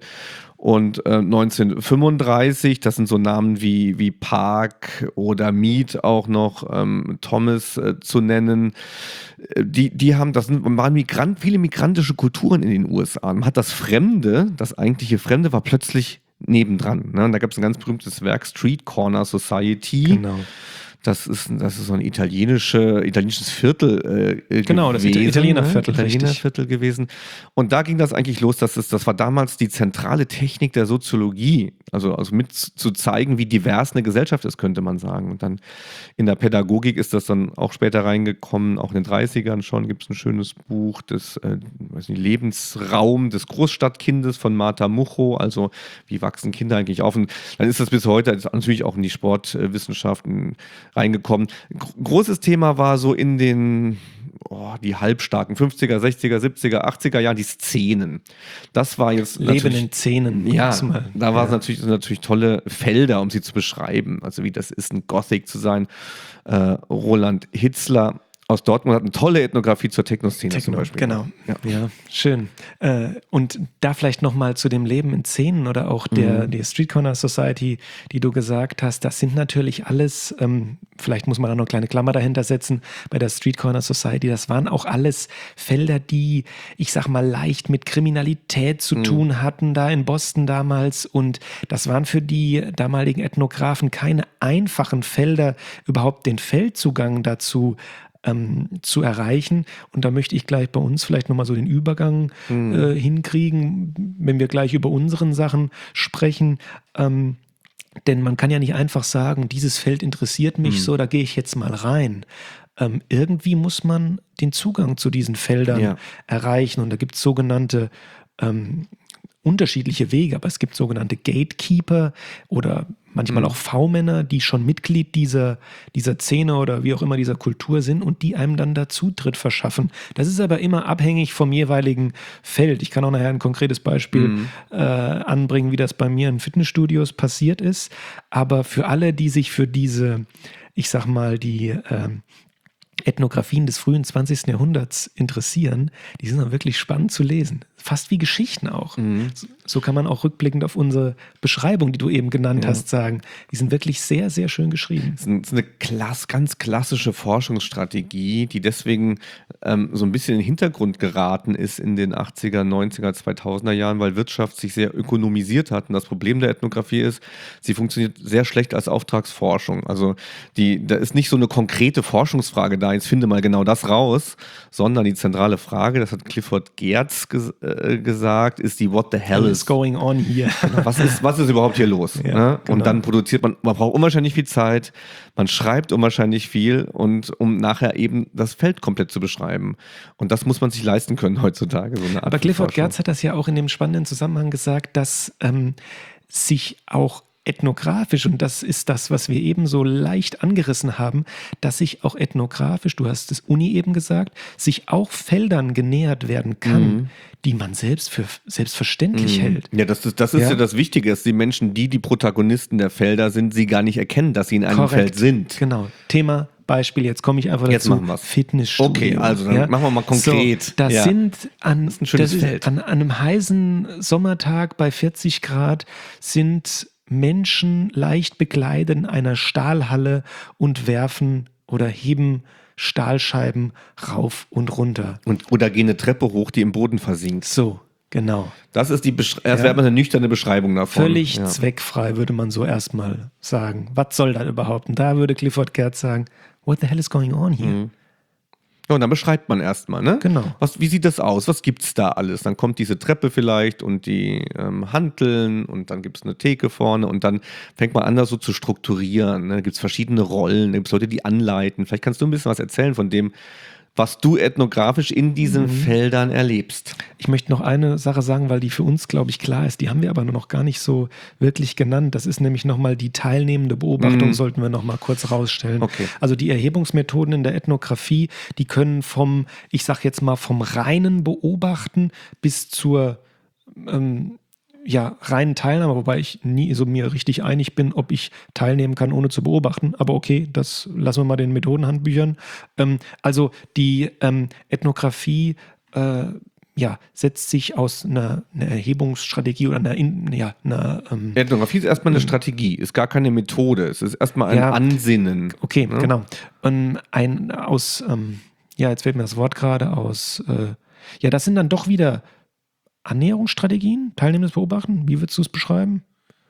und äh, neunzehnhundertfünfunddreißig, das sind so Namen wie, wie Park oder Mead auch noch, ähm, Thomas äh, zu nennen. Die, die haben, das waren Migrant, viele migrantische Kulturen in den U S A. Man hat das Fremde, das eigentliche Fremde war plötzlich nebendran. Ne? Und da gab es ein ganz berühmtes Werk, Street Corner Society. Genau. Das ist, das ist so ein italienische, italienisches Viertel äh, genau, gewesen. Das Italienerviertel, ne? Italienerviertel gewesen. Und da ging das eigentlich los, dass es, das war damals die zentrale Technik der Soziologie, also, also mit zu zeigen, wie divers eine Gesellschaft ist, könnte man sagen. Und dann in der Pädagogik ist das dann auch später reingekommen, auch in den dreißigern schon gibt es ein schönes Buch, das äh, weiß nicht, Lebensraum des Großstadtkindes von Martha Mucho, also wie wachsen Kinder eigentlich auf. Und dann ist das bis heute natürlich auch in die Sportwissenschaften reingekommen. Großes Thema war so in den oh, die halbstarken fünfziger, sechziger, siebziger, achtziger Jahren die Szenen. Das war jetzt Leben in Szenen. Ja, da war es ja. natürlich, natürlich tolle Felder, um sie zu beschreiben. Also wie das ist, ein Gothic zu sein. Äh, Roland Hitzler aus Dortmund hat eine tolle Ethnographie zur Techno-Szene Techno, zum Beispiel. Genau, ja, ja schön. Äh, und da vielleicht nochmal zu dem Leben in Szenen oder auch der, mhm. der Street Corner Society, die du gesagt hast, das sind natürlich alles, ähm, vielleicht muss man da noch eine kleine Klammer dahinter setzen, bei der Street Corner Society, das waren auch alles Felder, die, ich sag mal, leicht mit Kriminalität zu mhm. tun hatten, da in Boston damals, und das waren für die damaligen Ethnografen keine einfachen Felder, überhaupt den Feldzugang dazu Ähm, zu erreichen. Und da möchte ich gleich bei uns vielleicht nochmal so den Übergang mhm. äh, hinkriegen, wenn wir gleich über unseren Sachen sprechen. Ähm, denn man kann ja nicht einfach sagen, dieses Feld interessiert mich mhm. so, da gehe ich jetzt mal rein. Ähm, irgendwie muss man den Zugang zu diesen Feldern ja. erreichen. Und da gibt es sogenannte ähm, unterschiedliche Wege, aber es gibt sogenannte Gatekeeper oder manchmal mhm. auch V-Männer, die schon Mitglied dieser, dieser Szene oder wie auch immer dieser Kultur sind und die einem dann da Zutritt verschaffen. Das ist aber immer abhängig vom jeweiligen Feld. Ich kann auch nachher ein konkretes Beispiel mhm. äh, anbringen, wie das bei mir in Fitnessstudios passiert ist. Aber für alle, die sich für diese, ich sag mal, die äh, Ethnographien des frühen zwanzigsten Jahrhunderts interessieren, die sind dann wirklich spannend zu lesen. Fast wie Geschichten auch. Mhm. So, so kann man auch rückblickend auf unsere Beschreibung, die du eben genannt ja. hast, sagen. Die sind wirklich sehr, sehr schön geschrieben. Das ist eine klass, ganz klassische Forschungsstrategie, die deswegen ähm, so ein bisschen in den Hintergrund geraten ist in den achtziger, neunziger, zweitausender Jahren, weil Wirtschaft sich sehr ökonomisiert hat. Und das Problem der Ethnographie ist, sie funktioniert sehr schlecht als Auftragsforschung. Also die, da ist nicht so eine konkrete Forschungsfrage da, jetzt finde mal genau das raus, sondern die zentrale Frage, das hat Clifford Geertz ges- äh, gesagt, ist die What the hell is going on here? Was ist, was ist überhaupt hier los? Ja, ne? genau. Und dann produziert man, man braucht unwahrscheinlich viel Zeit, man schreibt unwahrscheinlich viel, und um nachher eben das Feld komplett zu beschreiben. Und das muss man sich leisten können heutzutage. So eine Art Aber Clifford Geertz hat das ja auch in dem spannenden Zusammenhang gesagt, dass ähm, sich auch ethnografisch, und das ist das, was wir eben so leicht angerissen haben, dass sich auch ethnografisch, du hast es Uni eben gesagt, sich auch Feldern genähert werden kann, mhm. die man selbst für selbstverständlich mhm. hält. Ja, das ist, das ist ja. ja das Wichtige, dass die Menschen, die die Protagonisten der Felder sind, sie gar nicht erkennen, dass sie in einem Korrekt. Feld sind. Genau. Thema Beispiel, jetzt komme ich einfach jetzt dazu. Machen wir's. Fitnessstudio. Okay, also dann ja? machen wir mal konkret. So, das ja. sind an, das ist ein schönes das Feld. Ist an, an einem heißen Sommertag bei vierzig Grad sind Menschen leicht bekleidet in einer Stahlhalle und werfen oder heben Stahlscheiben rauf und runter. Und, oder gehen eine Treppe hoch, die im Boden versinkt. So, Genau. Das ist die Besch- das Ja. wäre aber eine nüchterne Beschreibung davon. Völlig ja. zweckfrei, würde man so erstmal sagen. Was soll das überhaupt? Und da würde Clifford Geertz sagen, what the hell is going on here? Mhm. Ja, und dann beschreibt man erstmal, ne? Genau. Was, wie sieht das aus? Was gibt's da alles? Dann kommt diese Treppe vielleicht und die ähm, Hanteln und dann gibt es eine Theke vorne und dann fängt man an, das so zu strukturieren. Ne? Da gibt es verschiedene Rollen, da gibt es Leute, die anleiten. Vielleicht kannst du ein bisschen was erzählen von dem, was du ethnografisch in diesen mhm. Feldern erlebst. Ich möchte noch eine Sache sagen, weil die für uns, glaube ich, klar ist. Die haben wir aber noch gar nicht so wirklich genannt. Das ist nämlich nochmal die teilnehmende Beobachtung, mhm. sollten wir nochmal kurz rausstellen. Okay. Also die Erhebungsmethoden in der Ethnographie, die können vom, ich sage jetzt mal, vom reinen Beobachten bis zur ähm, ja, reinen Teilnahme, wobei ich nie so mir richtig einig bin, ob ich teilnehmen kann, ohne zu beobachten. Aber okay, das lassen wir mal den Methodenhandbüchern. Ähm, also die ähm, Ethnographie äh, ja, setzt sich aus einer, einer Erhebungsstrategie oder einer, ja, einer ähm, Ethnographie ist erstmal eine ähm, Strategie, ist gar keine Methode. Es ist erstmal ein ja, Ansinnen. Okay, ne? genau. Und ein aus, ähm, ja, jetzt fällt mir das Wort gerade aus, äh, ja, das sind dann doch wieder Annäherungsstrategien, teilnehmendes Beobachten, wie würdest du es beschreiben?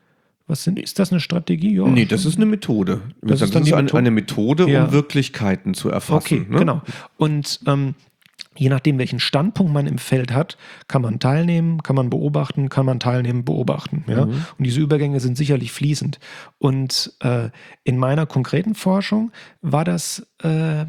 Was sind, ist das eine Strategie? Ja, nee, das ist eine Methode. Das, das ist, dann ist die eine, Methode? eine Methode, ja. um Wirklichkeiten zu erfassen. Okay, ne? genau. Und ähm, je nachdem, welchen Standpunkt man im Feld hat, kann man teilnehmen, kann man beobachten, kann man teilnehmen, beobachten. Ja? Mhm. Und diese Übergänge sind sicherlich fließend. Und äh, in meiner konkreten Forschung war das äh,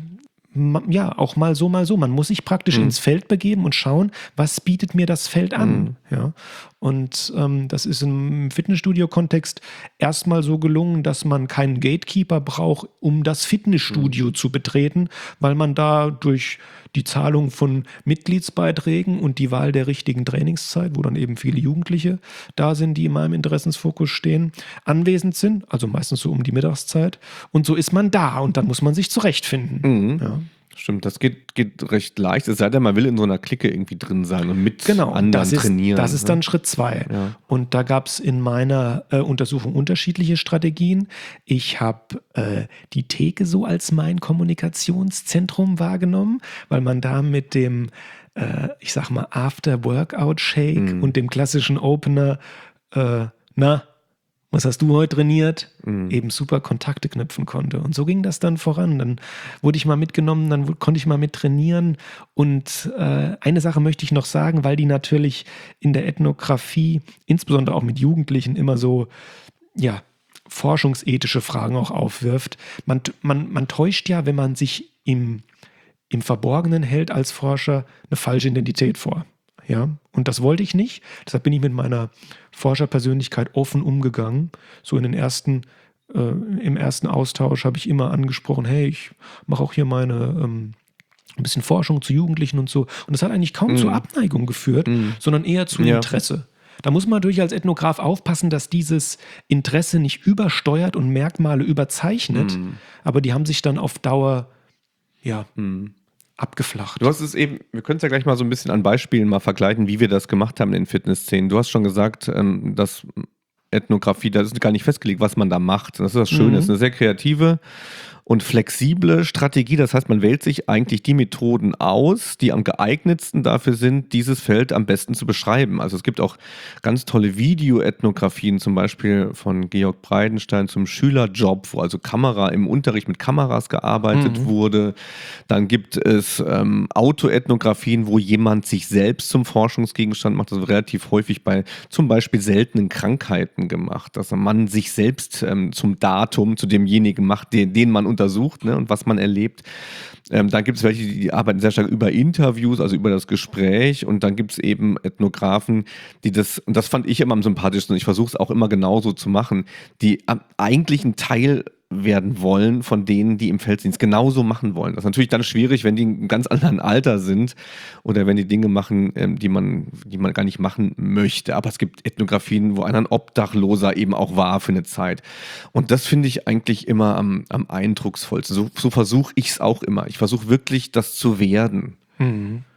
ja, auch mal so, mal so. Man muss sich praktisch mhm. ins Feld begeben und schauen, was bietet mir das Feld an. Mhm. Ja? Und ähm, das ist im Fitnessstudio-Kontext erstmal so gelungen, dass man keinen Gatekeeper braucht, um das Fitnessstudio mhm. zu betreten, weil man da durch die Zahlung von Mitgliedsbeiträgen und die Wahl der richtigen Trainingszeit, wo dann eben viele Jugendliche da sind, die in meinem Interessensfokus stehen, anwesend sind, also meistens so um die Mittagszeit. Und so ist man da und dann muss man sich zurechtfinden. Mhm. Ja. Stimmt, das geht, geht recht leicht. Es sei denn, man will in so einer Clique irgendwie drin sein und mit genau, anderen das ist, trainieren. Das ist ne? dann Schritt zwei. Ja. Und da gab es in meiner äh, Untersuchung unterschiedliche Strategien. Ich habe äh, die Theke so als mein Kommunikationszentrum wahrgenommen, weil man da mit dem, äh, ich sag mal, After-Workout-Shake mhm. und dem klassischen Opener, äh, na, was hast du heute trainiert? Mhm. Eben super Kontakte knüpfen konnte. Und so ging das dann voran. Dann wurde ich mal mitgenommen, dann w- konnte ich mal mit trainieren. Und äh, eine Sache möchte ich noch sagen, weil die natürlich in der Ethnographie, insbesondere auch mit Jugendlichen, immer so, ja, forschungsethische Fragen auch aufwirft. Man, man, man täuscht ja, wenn man sich im, im Verborgenen hält als Forscher, eine falsche Identität vor. Ja, und das wollte ich nicht. Deshalb bin ich mit meiner Forscherpersönlichkeit offen umgegangen. So in den ersten, äh, im ersten Austausch habe ich immer angesprochen, hey, ich mache auch hier meine ähm, ein bisschen Forschung zu Jugendlichen und so. Und das hat eigentlich kaum mm. zu Abneigung geführt, mm. sondern eher zu ja. Interesse. Da muss man natürlich als Ethnograf aufpassen, dass dieses Interesse nicht übersteuert und Merkmale überzeichnet. Mm. Aber die haben sich dann auf Dauer, ja, mm. abgeflacht. Du hast es eben, wir können es ja gleich mal so ein bisschen an Beispielen mal vergleichen, wie wir das gemacht haben in den Fitnessszenen. Du hast schon gesagt, ähm, dass Ethnographie, das ist gar nicht festgelegt, was man da macht. Das ist das Schöne, es mhm. ist eine sehr kreative und flexible Strategie. Das heißt, man wählt sich eigentlich die Methoden aus, die am geeignetsten dafür sind, dieses Feld am besten zu beschreiben. Also es gibt auch ganz tolle Video-Ethnografien, zum Beispiel von Georg Breidenstein zum Schülerjob, wo also Kamera im Unterricht mit Kameras gearbeitet mhm. wurde. Dann gibt es ähm, Autoethnografien, wo jemand sich selbst zum Forschungsgegenstand macht. Das wird relativ häufig bei zum Beispiel seltenen Krankheiten gemacht, dass man sich selbst ähm, zum Datum, zu demjenigen macht, den, den man untersucht, ne, und was man erlebt. Ähm, dann gibt es welche, die arbeiten sehr stark über Interviews, also über das Gespräch, und dann gibt es eben Ethnografen, die das, und das fand ich immer am sympathischsten, und ich versuche es auch immer genauso zu machen, die am eigentlichen Teil werden wollen von denen, die im Felddienst genauso machen wollen. Das ist natürlich dann schwierig, wenn die in einem ganz anderen Alter sind oder wenn die Dinge machen, ähm, die man, die man gar nicht machen möchte. Aber es gibt Ethnografien, wo einer ein Obdachloser eben auch war für eine Zeit. Und das finde ich eigentlich immer am, am eindrucksvollsten. So, so versuche ich es auch immer. Ich versuche wirklich, das zu werden. Mhm.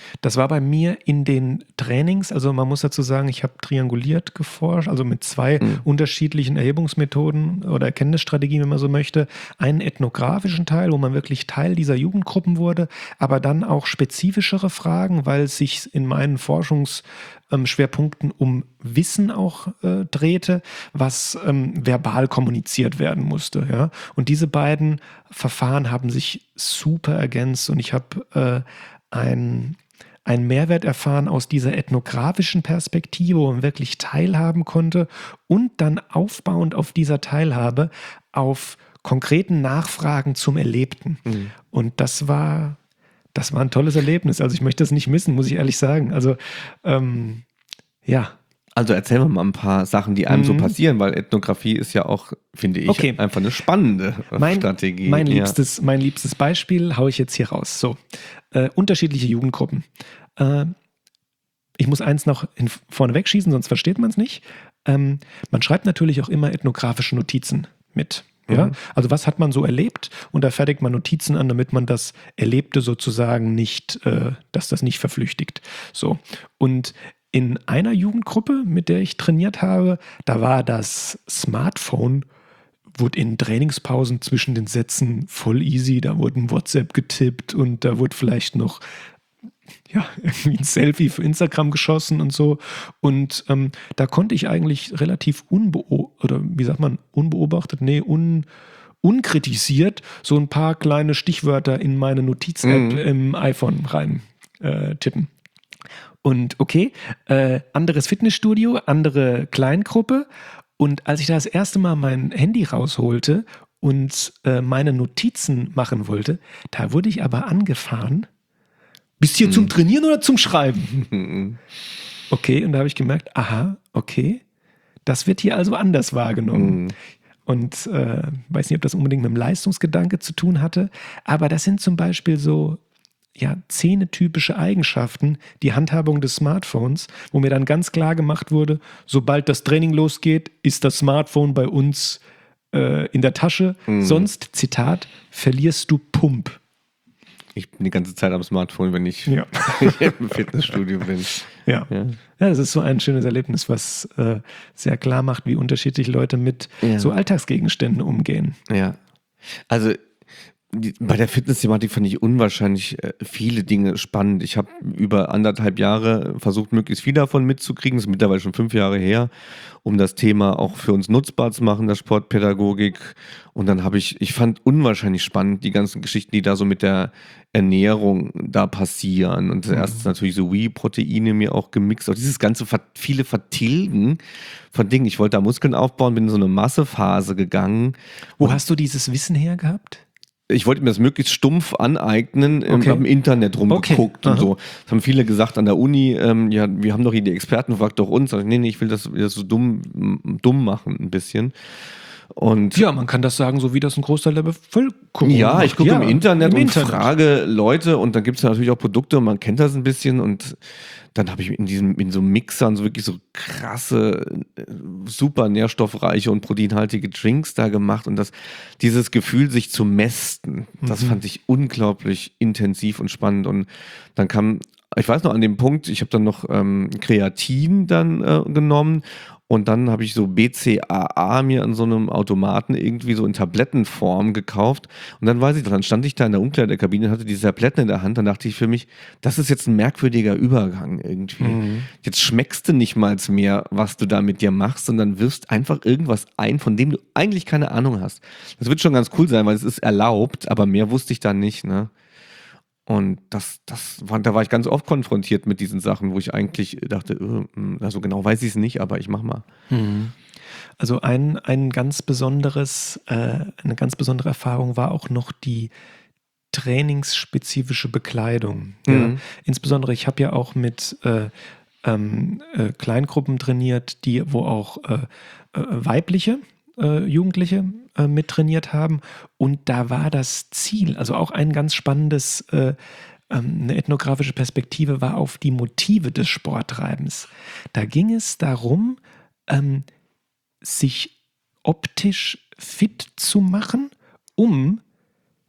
Das war bei mir in den Trainings, also man muss dazu sagen, ich habe trianguliert geforscht, also mit zwei mhm. unterschiedlichen Erhebungsmethoden oder Erkenntnisstrategien, wenn man so möchte. Einen ethnografischen Teil, wo man wirklich Teil dieser Jugendgruppen wurde, aber dann auch spezifischere Fragen, weil es sich in meinen Forschungsschwerpunkten um Wissen auch äh, drehte, was ähm, verbal kommuniziert werden musste. Ja? Und diese beiden Verfahren haben sich super ergänzt und ich habe äh, ein einen Mehrwert erfahren aus dieser ethnografischen Perspektive, wo man wirklich teilhaben konnte und dann aufbauend auf dieser Teilhabe auf konkreten Nachfragen zum Erlebten. Mhm. Und das war, das war ein tolles Erlebnis. Also ich möchte das nicht missen, muss ich ehrlich sagen. Also ähm, ja. Also erzähl mir mal ein paar Sachen, die einem mhm. so passieren, weil Ethnographie ist ja auch, finde ich, okay. einfach eine spannende mein, Strategie. Mein liebstes, ja. mein liebstes Beispiel haue ich jetzt hier raus. So, äh, unterschiedliche Jugendgruppen. Äh, ich muss eins noch in, vorne wegschießen, sonst versteht man es nicht. Ähm, man schreibt natürlich auch immer ethnografische Notizen mit. Ja? Mhm. Also was hat man so erlebt? Und da fertigt man Notizen an, damit man das Erlebte sozusagen nicht, äh, dass das nicht verflüchtigt. So, und in einer Jugendgruppe, mit der ich trainiert habe, da war das Smartphone, wurde in Trainingspausen zwischen den Sätzen voll easy, da wurde ein WhatsApp getippt und da wurde vielleicht noch ja, irgendwie ein Selfie für Instagram geschossen und so. Und ähm, da konnte ich eigentlich relativ unbeobachtet, oder wie sagt man, unbeobachtet, nee, un, unkritisiert so ein paar kleine Stichwörter in meine Notiz-App mhm. im iPhone rein äh, tippen. Und okay, äh, anderes Fitnessstudio, andere Kleingruppe. Und als ich da das erste Mal mein Handy rausholte und äh, meine Notizen machen wollte, da wurde ich aber angefahren. Bist du hier hm. zum Trainieren oder zum Schreiben? Okay, und da habe ich gemerkt, aha, okay, das wird hier also anders wahrgenommen. Hm. Und äh, weiß nicht, ob das unbedingt mit dem Leistungsgedanke zu tun hatte, aber das sind zum Beispiel so ja, zähnetypische Eigenschaften, die Handhabung des Smartphones, wo mir dann ganz klar gemacht wurde, sobald das Training losgeht, ist das Smartphone bei uns äh, in der Tasche. Mhm. Sonst, Zitat, verlierst du Pump. Ich bin die ganze Zeit am Smartphone, wenn ich ja. im Fitnessstudio bin. Ja. ja, ja, das ist so ein schönes Erlebnis, was äh, sehr klar macht, wie unterschiedlich Leute mit ja. so Alltagsgegenständen umgehen. Ja, also bei der Fitness-Thematik fand ich unwahrscheinlich äh, viele Dinge spannend. Ich habe über anderthalb Jahre versucht, möglichst viel davon mitzukriegen. Das ist mittlerweile schon fünf Jahre her, um das Thema auch für uns nutzbar zu machen, das Sportpädagogik. Und dann habe ich, ich fand unwahrscheinlich spannend die ganzen Geschichten, die da so mit der Ernährung da passieren. Und zuerst mhm. natürlich so Whey-Proteine mir auch gemixt. Auch dieses ganze viele Vertilgen von Dingen. Ich wollte da Muskeln aufbauen, bin in so eine Massephase gegangen. Wo hast du dieses Wissen her gehabt? Ich wollte mir das möglichst stumpf aneignen, okay. Ich habe im Internet rumgeguckt okay. und so. Das haben viele gesagt an der Uni, ähm, ja, wir haben doch hier die Experten, fragt doch uns. Nee, nee, ich will das, das so dumm, dumm machen ein bisschen. Und ja, man kann das sagen, so wie das ein Großteil der Bevölkerung Ja, ich gucke ja, im Internet im und Internet. frage Leute und dann gibt es natürlich auch Produkte und man kennt das ein bisschen und dann habe ich in diesem, in so Mixern so wirklich so krasse, super nährstoffreiche und proteinhaltige Drinks da gemacht und das, dieses Gefühl, sich zu mästen, das mhm. fand ich unglaublich intensiv und spannend und dann kam, ich weiß noch an dem Punkt, ich habe dann noch ähm, Kreatin dann äh, genommen und dann habe ich so B C A A mir an so einem Automaten irgendwie so in Tablettenform gekauft. Und dann weiß ich, dann stand ich da in der Umkleidekabine und hatte diese Tabletten in der Hand. Dann dachte ich für mich, das ist jetzt ein merkwürdiger Übergang irgendwie. Mhm. Jetzt schmeckst du nicht mal mehr, was du da mit dir machst, sondern wirfst einfach irgendwas ein, von dem du eigentlich keine Ahnung hast. Das wird schon ganz cool sein, weil es ist erlaubt, aber mehr wusste ich dann nicht, ne? Und das, das war, da war ich ganz oft konfrontiert mit diesen Sachen, wo ich eigentlich dachte, also genau weiß ich es nicht, aber ich mach mal. Also ein, ein ganz besonderes, äh, eine ganz besondere Erfahrung war auch noch die trainingsspezifische Bekleidung. Mhm. Ja. Insbesondere, ich habe ja auch mit äh, ähm, äh, Kleingruppen trainiert, die, wo auch äh, äh, weibliche Äh, Jugendliche äh, mit trainiert haben und da war das Ziel, also auch ein ganz spannendes, äh, ähm, eine ethnografische Perspektive war auf die Motive des Sporttreibens. Da ging es darum, ähm, sich optisch fit zu machen, um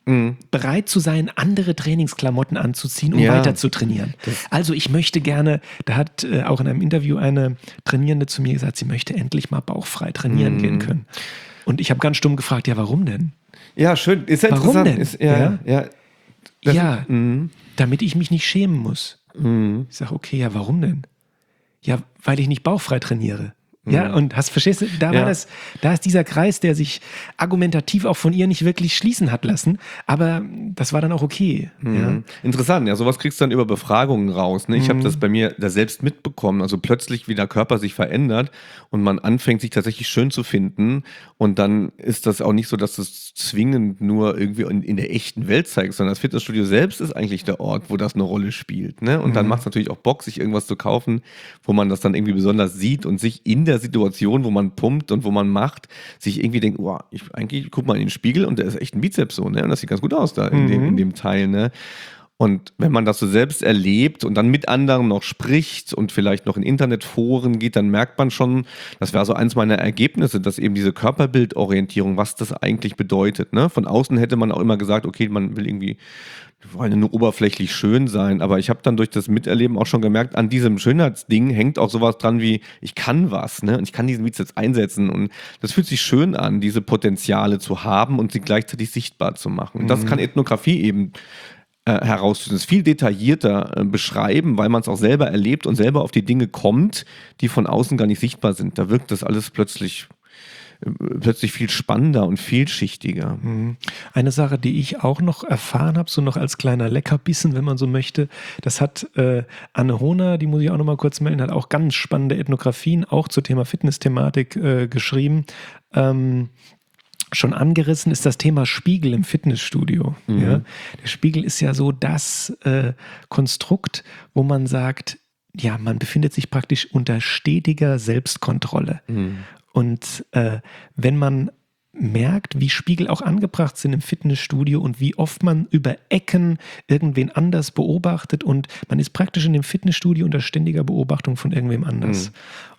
mhm. bereit zu sein, andere Trainingsklamotten anzuziehen, um Ja. weiter zu trainieren. Also ich möchte gerne, da hat äh, auch in einem Interview eine Trainierende zu mir gesagt, sie möchte endlich mal bauchfrei trainieren Mhm. gehen können. Und ich habe ganz stumm gefragt, ja, warum denn? Ja, schön. Ist ja Warum interessant. denn? Ist, ja, Ja. ja. Das, ja, mhm. damit ich mich nicht schämen muss. Mhm. Ich sage, okay, ja, warum denn? Ja, weil ich nicht bauchfrei trainiere. Ja, und hast, verstehst du, da Ja. war das, da ist dieser Kreis, der sich argumentativ auch von ihr nicht wirklich schließen hat lassen, aber das war dann auch okay. Mhm. Ja. Interessant, ja, sowas kriegst du dann über Befragungen raus. Ne? Ich Mhm. habe das bei mir da selbst mitbekommen, also plötzlich, wie der Körper sich verändert und man anfängt, sich tatsächlich schön zu finden und dann ist das auch nicht so, dass du es zwingend nur irgendwie in, in der echten Welt zeigst, sondern das Fitnessstudio selbst ist eigentlich der Ort, wo das eine Rolle spielt. Ne? Und Mhm. dann macht es natürlich auch Bock, sich irgendwas zu kaufen, wo man das dann irgendwie besonders sieht und sich in der Situation, wo man pumpt und wo man macht, sich irgendwie denkt, wow, ich eigentlich guck mal in den Spiegel und der ist echt ein Bizeps so, ne? Und das sieht ganz gut aus da in, Mhm. dem, in dem Teil, ne? Und wenn man das so selbst erlebt und dann mit anderen noch spricht und vielleicht noch in Internetforen geht, dann merkt man schon, das war so eins meiner Ergebnisse, dass eben diese Körperbildorientierung, was das eigentlich bedeutet. Ne? Von außen hätte man auch immer gesagt, okay, man will irgendwie, wir wollen nur oberflächlich schön sein, aber ich habe dann durch das Miterleben auch schon gemerkt, an diesem Schönheitsding hängt auch sowas dran wie, ich kann was, ne? Und ich kann diesen Bizeps einsetzen und das fühlt sich schön an, diese Potenziale zu haben und sie gleichzeitig sichtbar zu machen. Und das kann Ethnographie eben äh, herausfinden, es viel detaillierter äh, beschreiben, weil man es auch selber erlebt und selber auf die Dinge kommt, die von außen gar nicht sichtbar sind. Da wirkt das alles plötzlich plötzlich viel spannender und vielschichtiger. Eine Sache, die ich auch noch erfahren habe, so noch als kleiner Leckerbissen, wenn man so möchte, das hat äh, Anne Hohner, die muss ich auch noch mal kurz melden, hat auch ganz spannende Ethnografien, auch zum Thema Fitness-Thematik äh, geschrieben. Ähm, schon angerissen ist das Thema Spiegel im Fitnessstudio. Mhm. Ja? Der Spiegel ist ja so das äh, Konstrukt, wo man sagt, ja, man befindet sich praktisch unter stetiger Selbstkontrolle. Mhm. Und äh, wenn man merkt, wie Spiegel auch angebracht sind im Fitnessstudio und wie oft man über Ecken irgendwen anders beobachtet und man ist praktisch in dem Fitnessstudio unter ständiger Beobachtung von irgendwem anders. Mhm.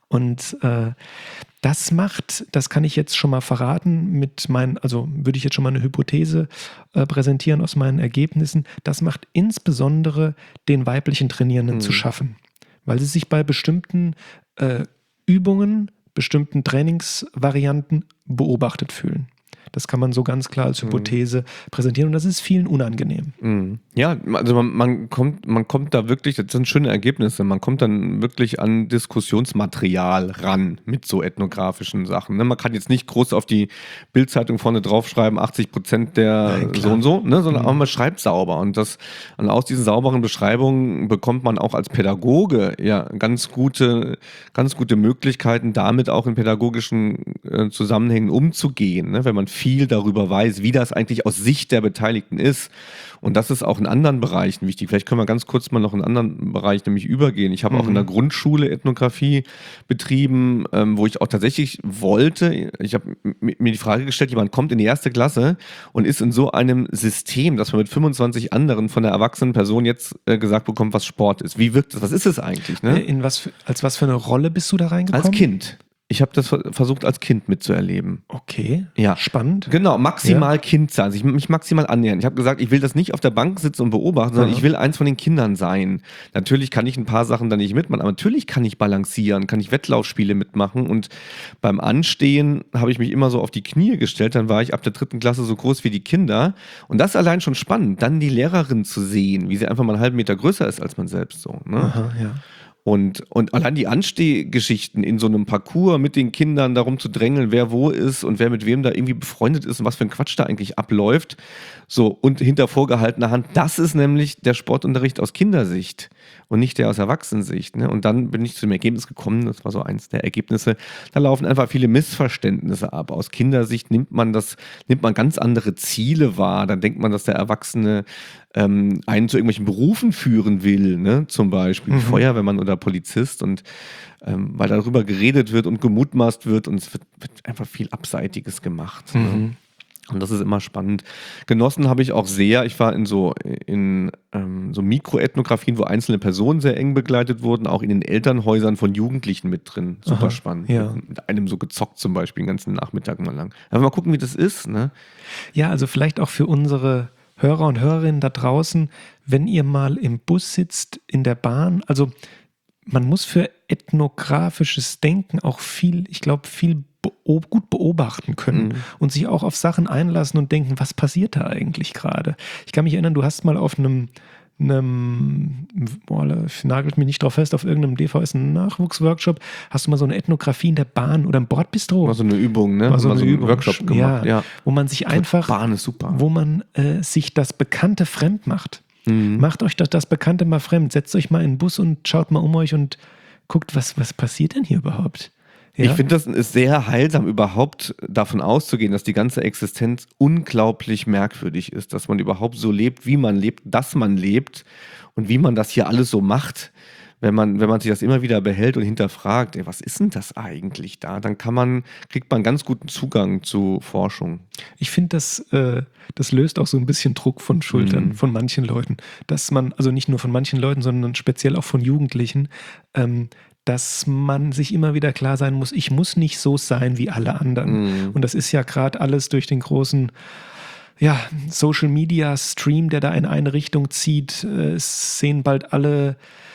Und äh, das macht, das kann ich jetzt schon mal verraten mit meinen, also würde ich jetzt schon mal eine Hypothese äh, präsentieren aus meinen Ergebnissen, das macht insbesondere den weiblichen Trainierenden Mhm. zu schaffen, weil sie sich bei bestimmten äh, Übungen, bestimmten Trainingsvarianten beobachtet fühlen. Das kann man so ganz klar als Hypothese mhm. präsentieren und das ist vielen unangenehm. Mhm. Ja, also man, man, kommt, man kommt da wirklich, das sind schöne Ergebnisse, man kommt dann wirklich an Diskussionsmaterial ran mit so ethnografischen Sachen. Ne? Man kann jetzt nicht groß auf die Bildzeitung vorne draufschreiben, achtzig Prozent der Nein, so und so, ne? sondern Mhm. auch man schreibt sauber und, das, und aus diesen sauberen Beschreibungen bekommt man auch als Pädagoge ja ganz gute, ganz gute Möglichkeiten, damit auch in pädagogischen äh, Zusammenhängen umzugehen, ne? Wenn man viel darüber weiß, wie das eigentlich aus Sicht der Beteiligten ist. Und das ist auch in anderen Bereichen wichtig. Vielleicht können wir ganz kurz mal noch in einen anderen Bereich nämlich übergehen. Ich habe Mhm. auch in der Grundschule Ethnografie betrieben, ähm, wo ich auch tatsächlich wollte, ich habe m- mir die Frage gestellt, jemand kommt in die erste Klasse und ist in so einem System, dass man mit fünfundzwanzig anderen von der erwachsenen Person jetzt äh, gesagt bekommt, was Sport ist. Wie wirkt das? Was ist es eigentlich? Ne? In was für, als was für eine Rolle bist du da reingekommen? Als Kind. Ich habe das ver- versucht, als Kind mitzuerleben. Okay, Ja. spannend. Genau, maximal Kind sein, also ich mich maximal annähern. Ich habe gesagt, ich will das nicht auf der Bank sitzen und beobachten, sondern Aha. ich will eins von den Kindern sein. Natürlich kann ich ein paar Sachen da nicht mitmachen, aber natürlich kann ich balancieren, kann ich Wettlaufspiele mitmachen und beim Anstehen habe ich mich immer so auf die Knie gestellt, dann war ich ab der dritten Klasse so groß wie die Kinder und das ist allein schon spannend, dann die Lehrerin zu sehen, wie sie einfach mal einen halben Meter größer ist als man selbst so. Ne? Aha, ja. Und, und allein die Anstehgeschichten in so einem Parcours mit den Kindern darum zu drängeln, wer wo ist und wer mit wem da irgendwie befreundet ist und was für ein Quatsch da eigentlich abläuft. So, und hinter vorgehaltener Hand, das ist nämlich der Sportunterricht aus Kindersicht und nicht der aus Erwachsenensicht. Ne? Und dann bin ich zu dem Ergebnis gekommen, das war so eins der Ergebnisse, da laufen einfach viele Missverständnisse ab. Aus Kindersicht nimmt man das, nimmt man ganz andere Ziele wahr. Dann denkt man, dass der Erwachsene ähm, einen zu irgendwelchen Berufen führen will, ne? Zum Beispiel Mhm. Feuerwehrmann oder Polizist und ähm, weil darüber geredet wird und gemutmaßt wird und es wird, wird einfach viel Abseitiges gemacht. Ne? Mhm. Und das ist immer spannend. Genossen habe ich auch sehr, ich war in so, in, ähm, so Mikroethnografien, wo einzelne Personen sehr eng begleitet wurden, auch in den Elternhäusern von Jugendlichen mit drin. Super Aha, spannend. ja. Mit einem so gezockt zum Beispiel den ganzen Nachmittag mal lang. Aber mal gucken, wie das ist. Ne? Ja, also vielleicht auch für unsere Hörer und Hörerinnen da draußen, wenn ihr mal im Bus sitzt, in der Bahn, also man muss für ethnografisches Denken auch viel, ich glaube, viel beo- gut beobachten können Mhm. und sich auch auf Sachen einlassen und denken, was passiert da eigentlich gerade? Ich kann mich erinnern, du hast mal auf einem, einem boah, ich nagelt mich nicht drauf fest, auf irgendeinem D V S-Nachwuchsworkshop, hast du mal so eine Ethnographie in der Bahn oder im Bordbistro? War so eine Übung, ne? War so Mal eine einen Übung. Workshop gemacht, ja, ja. wo man sich einfach, Bahn ist super. wo man äh, sich das Bekannte fremd macht. Mhm. Macht euch das, das Bekannte mal fremd. Setzt euch mal in den Bus und schaut mal um euch und guckt, was, was passiert denn hier überhaupt? Ja? Ich finde, das ist sehr heilsam, überhaupt davon auszugehen, dass die ganze Existenz unglaublich merkwürdig ist, dass man überhaupt so lebt, wie man lebt, dass man lebt und wie man das hier alles so macht. Wenn man, wenn man sich das immer wieder behält und hinterfragt, ey, was ist denn das eigentlich da, dann kann man, kriegt man ganz guten Zugang zu Forschung. Ich finde, das, äh, das löst auch so ein bisschen Druck von Schultern Mhm. von manchen Leuten. Dass man, also nicht nur von manchen Leuten, sondern speziell auch von Jugendlichen, ähm, dass man sich immer wieder klar sein muss, ich muss nicht so sein wie alle anderen. Mhm. Und das ist ja gerade alles durch den großen ja, Social Media Stream, der da in eine Richtung zieht. Äh, Es sehen bald alle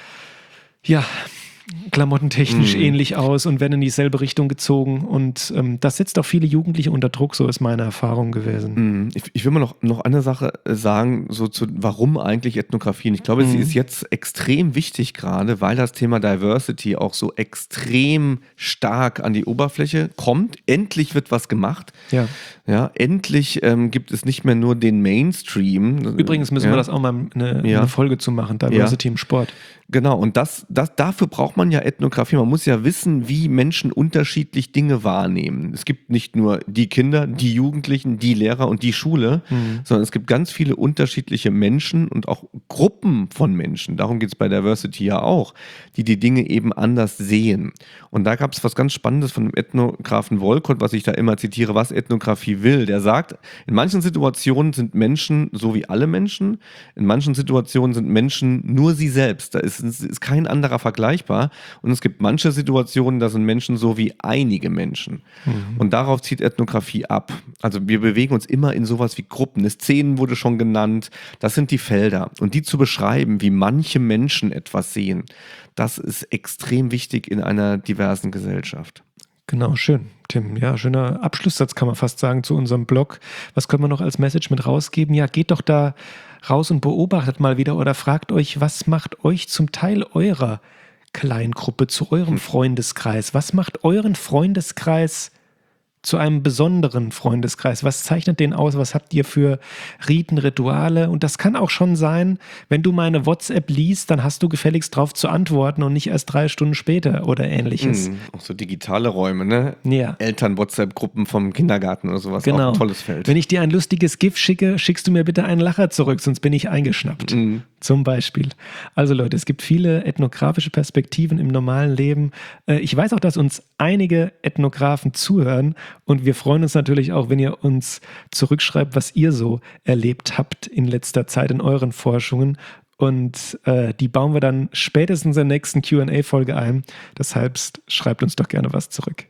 ja, klamottentechnisch Mhm. ähnlich aus und werden in dieselbe Richtung gezogen. Und ähm, das setzt auch viele Jugendliche unter Druck, so ist meine Erfahrung gewesen. Mhm. Ich, ich will mal noch, noch eine Sache äh, sagen, so zu warum eigentlich Ethnographie. Und ich glaube, sie Mhm. ist jetzt extrem wichtig gerade, weil das Thema Diversity auch so extrem stark an die Oberfläche kommt. Endlich wird was gemacht. Ja. Ja, endlich ähm, gibt es nicht mehr nur den Mainstream. Übrigens müssen ja. wir das auch mal eine, Ja. eine Folge zu machen, Diversity im Sport. Genau, und das, das, dafür braucht man ja Ethnographie. Man muss ja wissen, wie Menschen unterschiedlich Dinge wahrnehmen. Es gibt nicht nur die Kinder, die Jugendlichen, die Lehrer und die Schule, Mhm. sondern es gibt ganz viele unterschiedliche Menschen und auch Gruppen von Menschen. Darum geht es bei Diversity ja auch, die die Dinge eben anders sehen. Und da gab es was ganz Spannendes von dem Ethnografen Wolcott, was ich da immer zitiere, was Ethnographie will. Der sagt, in manchen Situationen sind Menschen so wie alle Menschen, in manchen Situationen sind Menschen nur sie selbst. Da ist, ist kein anderer vergleichbar. Und es gibt manche Situationen, da sind Menschen so wie einige Menschen. Mhm. Und darauf zieht Ethnographie ab. Also wir bewegen uns immer in sowas wie Gruppen. Szenen wurde schon genannt. Das sind die Felder. Und die zu beschreiben, wie manche Menschen etwas sehen, das ist extrem wichtig in einer diversen Gesellschaft. Genau, schön, Tim. Ja, schöner Abschlusssatz kann man fast sagen zu unserem Blog. Was können wir noch als Message mit rausgeben? Ja, geht doch da raus und beobachtet mal wieder oder fragt euch, was macht euch zum Teil eurer Kleingruppe, zu eurem Freundeskreis? Was macht euren Freundeskreis zu einem besonderen Freundeskreis? Was zeichnet den aus? Was habt ihr für Riten, Rituale? Und das kann auch schon sein, wenn du meine WhatsApp liest, dann hast du gefälligst drauf zu antworten und nicht erst drei Stunden später oder ähnliches. Mhm. Auch so digitale Räume, ne? Ja. Eltern-WhatsApp-Gruppen vom Kindergarten oder sowas. Genau. Auch ein tolles Feld. Wenn ich dir ein lustiges GIF schicke, schickst du mir bitte einen Lacher zurück, sonst bin ich eingeschnappt. Mhm. Zum Beispiel. Also Leute, es gibt viele ethnografische Perspektiven im normalen Leben. Äh, Ich weiß auch, dass uns einige Ethnografen zuhören und wir freuen uns natürlich auch, wenn ihr uns zurückschreibt, was ihr so erlebt habt in letzter Zeit in euren Forschungen. Und äh, die bauen wir dann spätestens in der nächsten Q and A-Folge ein. Deshalb schreibt uns doch gerne was zurück.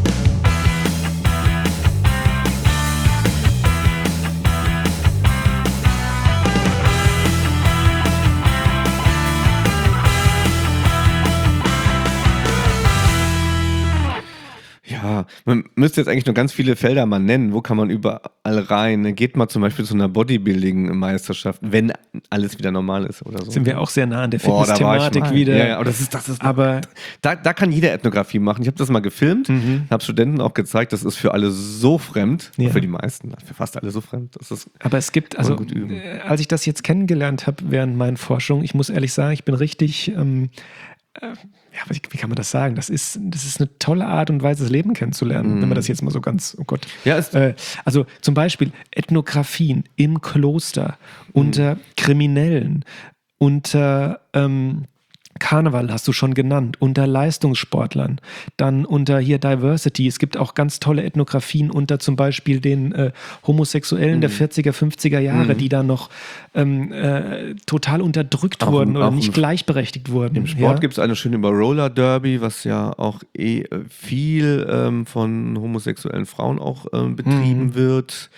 Ja, man müsste jetzt eigentlich nur ganz viele Felder mal nennen. Wo kann man überall rein? Geht mal zum Beispiel zu einer Bodybuilding-Meisterschaft, wenn alles wieder normal ist oder so. Sind wir auch sehr nah an der Oh, da war ich Fitness-Thematik mal. wieder. Ja, ja, aber das ist, das ist Aber da, da kann jeder Ethnografie machen. Ich habe das mal gefilmt, Mhm. habe Studenten auch gezeigt, das ist für alle so fremd, Ja. für die meisten, für fast alle so fremd. Das ist, Aber es gibt, also gut üben. äh, als ich das jetzt kennengelernt habe während meinen Forschungen, ich muss ehrlich sagen, ich bin richtig, ähm, äh, ja, wie, wie kann man das sagen? Das ist, das ist eine tolle Art und Weise, das Leben kennenzulernen, wenn man das jetzt mal so ganz, oh Gott. Ja, ist- äh, also zum Beispiel Ethnografien im Kloster, unter Kriminellen, unter ähm, Karneval hast du schon genannt, unter Leistungssportlern, dann unter hier Diversity. Es gibt auch ganz tolle Ethnografien unter zum Beispiel den äh, Homosexuellen der vierziger, fünfziger Jahre, die da noch ähm, äh, total unterdrückt Auch wurden im- oder auch nicht im- gleichberechtigt wurden. Im Sport ja? gibt es eine schöne über Roller Derby, was ja auch eh äh, viel ähm, von homosexuellen Frauen auch ähm, betrieben Mhm. wird.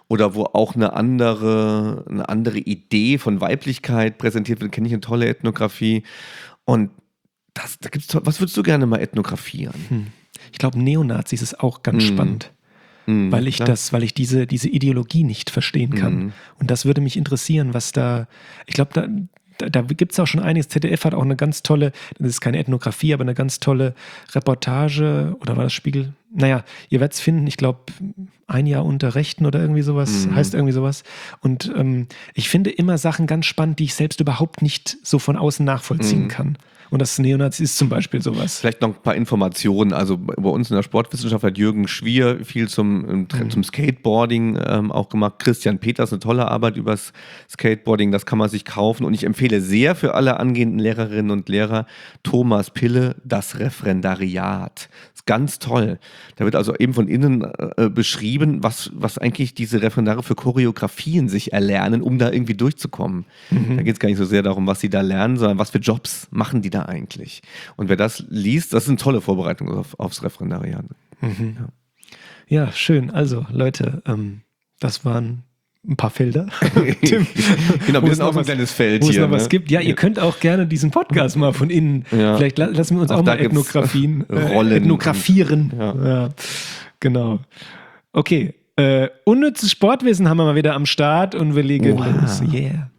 oder wo auch eine andere, eine andere Idee von Weiblichkeit präsentiert wird, kenne ich eine tolle Ethnographie. Und das, da gibt's, was würdest du gerne mal ethnografieren? Hm. Ich glaube, Neonazis ist auch ganz Mm. spannend, Mm, weil ich klar. das, weil ich diese, diese Ideologie nicht verstehen kann. Mm. Und das würde mich interessieren, was da, ich glaube, da, da, da gibt es auch schon einiges. Z D F hat auch eine ganz tolle, das ist keine Ethnographie, aber eine ganz tolle Reportage, oder war das Spiegel? Naja, ihr werdet es finden, ich glaube, ein Jahr unter Rechten oder irgendwie sowas, Mhm. heißt irgendwie sowas. Und ähm, ich finde immer Sachen ganz spannend, die ich selbst überhaupt nicht so von außen nachvollziehen Mhm. kann. Und das Neonazis ist zum Beispiel sowas. Vielleicht noch ein paar Informationen. Also bei uns in der Sportwissenschaft hat Jürgen Schwier viel zum, Mhm. zum Skateboarding ähm, auch gemacht. Christian Peters, eine tolle Arbeit übers Skateboarding. Das kann man sich kaufen. Und ich empfehle sehr für alle angehenden Lehrerinnen und Lehrer Thomas Pille, das Referendariat. Das ist ganz toll. Da wird also eben von innen äh, beschrieben, was, was eigentlich diese Referendare für Choreografien sich erlernen, um da irgendwie durchzukommen. Mhm. Da geht es gar nicht so sehr darum, was sie da lernen, sondern was für Jobs machen die da eigentlich. Und wer das liest, das ist eine tolle Vorbereitung auf, aufs Referendariat. Mhm. Ja. ja, schön. Also Leute, ähm, das waren ein paar Felder. Tim, Genau, wo wir es sind auch noch so ein was- kleines Feld wo es hier. noch was ne? gibt. Ja, ihr könnt auch gerne diesen Podcast mal von innen. Ja. Vielleicht la- lassen wir uns Auch auch, da mal gibt's Ethnografien, äh, Rollen ethnografieren. und- ja. Ja, genau. Okay. Äh, unnützes Sportwissen haben wir mal wieder am Start und wir legen Oha. los. Yeah.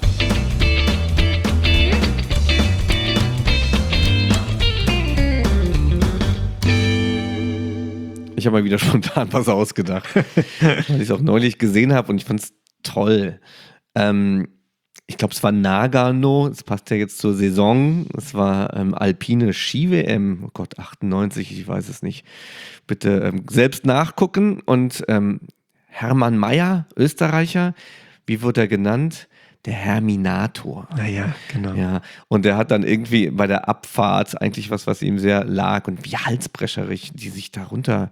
Ich habe mal wieder spontan was ausgedacht, weil ich es auch neulich gesehen habe und ich fand es toll. Ähm, ich glaube, es war Nagano, es passt ja jetzt zur Saison. Es war ähm, alpine Ski-W M, oh Gott, achtundneunzig, ich weiß es nicht. Bitte ähm, selbst nachgucken. Und ähm, Hermann Mayer, Österreicher, wie wird er genannt? Der Herminator. Naja, genau. Ja, und der hat dann irgendwie bei der Abfahrt eigentlich was, was ihm sehr lag und wie halsbrecherig, die sich darunter,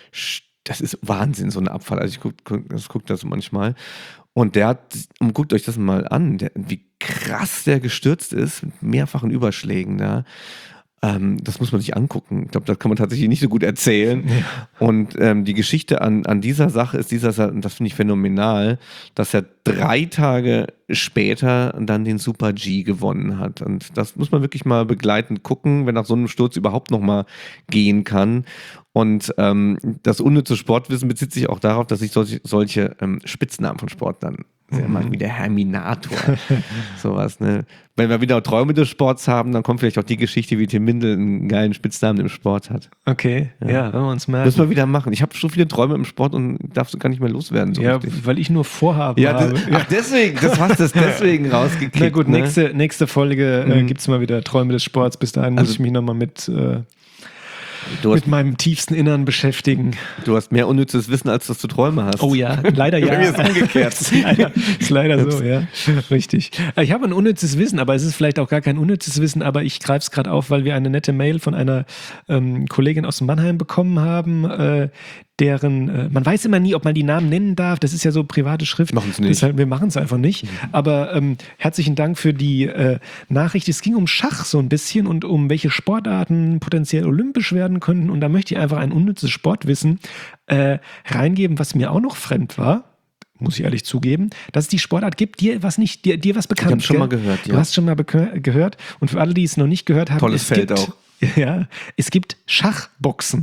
das ist Wahnsinn, so eine Abfahrt. Also ich gucke guck, das, guck das manchmal. Und der hat, und guckt euch das mal an, der, wie krass der gestürzt ist, mit mehrfachen Überschlägen da. Ähm, das muss man sich angucken. Ich glaube, das kann man tatsächlich nicht so gut erzählen. Ja. Und ähm, die Geschichte an, an dieser Sache ist dieser, und das finde ich phänomenal, dass er drei Tage später dann den Super G gewonnen hat. Und das muss man wirklich mal begleitend gucken, wenn nach so einem Sturz überhaupt noch mal gehen kann. Und ähm, das unnütze Sportwissen bezieht sich auch darauf, dass ich solche, solche ähm, Spitznamen von Sportlern sehr Mhm. mag, wie der Herminator. Sowas, ne? Wenn wir wieder Träume des Sports haben, dann kommt vielleicht auch die Geschichte, wie Tim Mindel einen geilen Spitznamen im Sport hat. Okay, ja, Ja. wenn wir uns merken. Müssen wir wieder machen. Ich habe so viele Träume im Sport und darf so gar nicht mehr loswerden. So Ja, richtig. weil ich nur Vorhaben Ja, habe. das, ach, deswegen, das hast du es deswegen rausgekriegt. Na gut, ne? nächste, nächste Folge äh, Mhm. gibt es mal wieder Träume des Sports. Bis dahin muss Also- ich mich nochmal mit, äh, Du hast, mit meinem tiefsten Innern beschäftigen. du hast mehr unnützes Wissen, als dass du Träume hast. Oh ja, leider ja. Bei mir ist es umgekehrt. ist leider, ist leider so, ja. Richtig. Ich habe ein unnützes Wissen, aber es ist vielleicht auch gar kein unnützes Wissen, aber ich greife es gerade auf, weil wir eine nette Mail von einer ähm, Kollegin aus Mannheim bekommen haben, äh, deren, äh, man weiß immer nie, ob man die Namen nennen darf, das ist ja so private Schrift. Machen es nicht. Deshalb, wir machen es einfach nicht. Aber ähm, herzlichen Dank für die äh, Nachricht. Es ging um Schach so ein bisschen und um welche Sportarten potenziell olympisch werden könnten. Und da möchte ich einfach ein unnützes Sportwissen äh, reingeben, was mir auch noch fremd war. Muss ich ehrlich zugeben, dass es die Sportart gibt, dir was nicht, dir, dir was bekannt hab's schon gell? mal gehört, ja. Du hast schon mal beke- gehört. Und für alle, die es noch nicht gehört haben, Tolles es Feld gibt, auch. Ja, es gibt Schachboxen.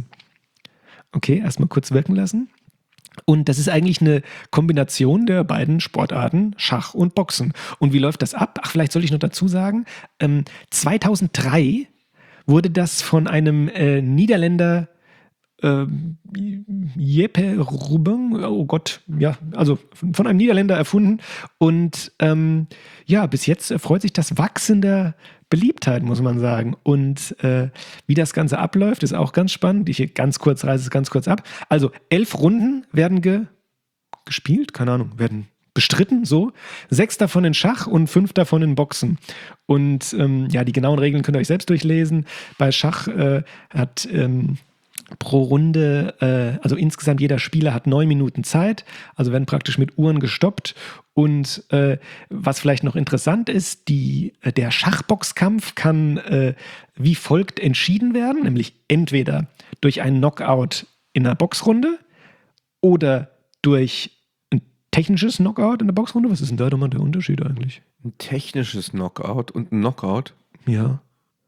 Okay, erstmal kurz wirken lassen. Und das ist eigentlich eine Kombination der beiden Sportarten, Schach und Boxen. Und wie läuft das ab? Ach, vielleicht soll ich noch dazu sagen, ähm, zweitausenddrei wurde das von einem äh, Niederländer ähm, Jeppe Rubin, oh Gott, ja, also von einem Niederländer erfunden. Und ähm, ja, bis jetzt erfreut sich das wachsender Beliebtheit, muss man sagen. Und äh, wie das Ganze abläuft, ist auch ganz spannend. Ich ganz kurz reiße es ganz kurz ab. Also elf Runden werden ge gespielt, keine Ahnung, werden bestritten, so. Sechs davon in Schach und fünf davon in Boxen. Und ähm, ja, die genauen Regeln könnt ihr euch selbst durchlesen. Bei Schach äh, hat ähm, pro Runde, äh, also insgesamt jeder Spieler hat neun Minuten Zeit, also werden praktisch mit Uhren gestoppt. Und äh, was vielleicht noch interessant ist, die, äh, der Schachboxkampf kann äh, wie folgt entschieden werden, nämlich entweder durch einen Knockout in einer Boxrunde oder durch einen technisches Knockout in der Boxrunde? Was ist denn da nochmal der Unterschied eigentlich? Ein technisches Knockout und ein Knockout? Ja.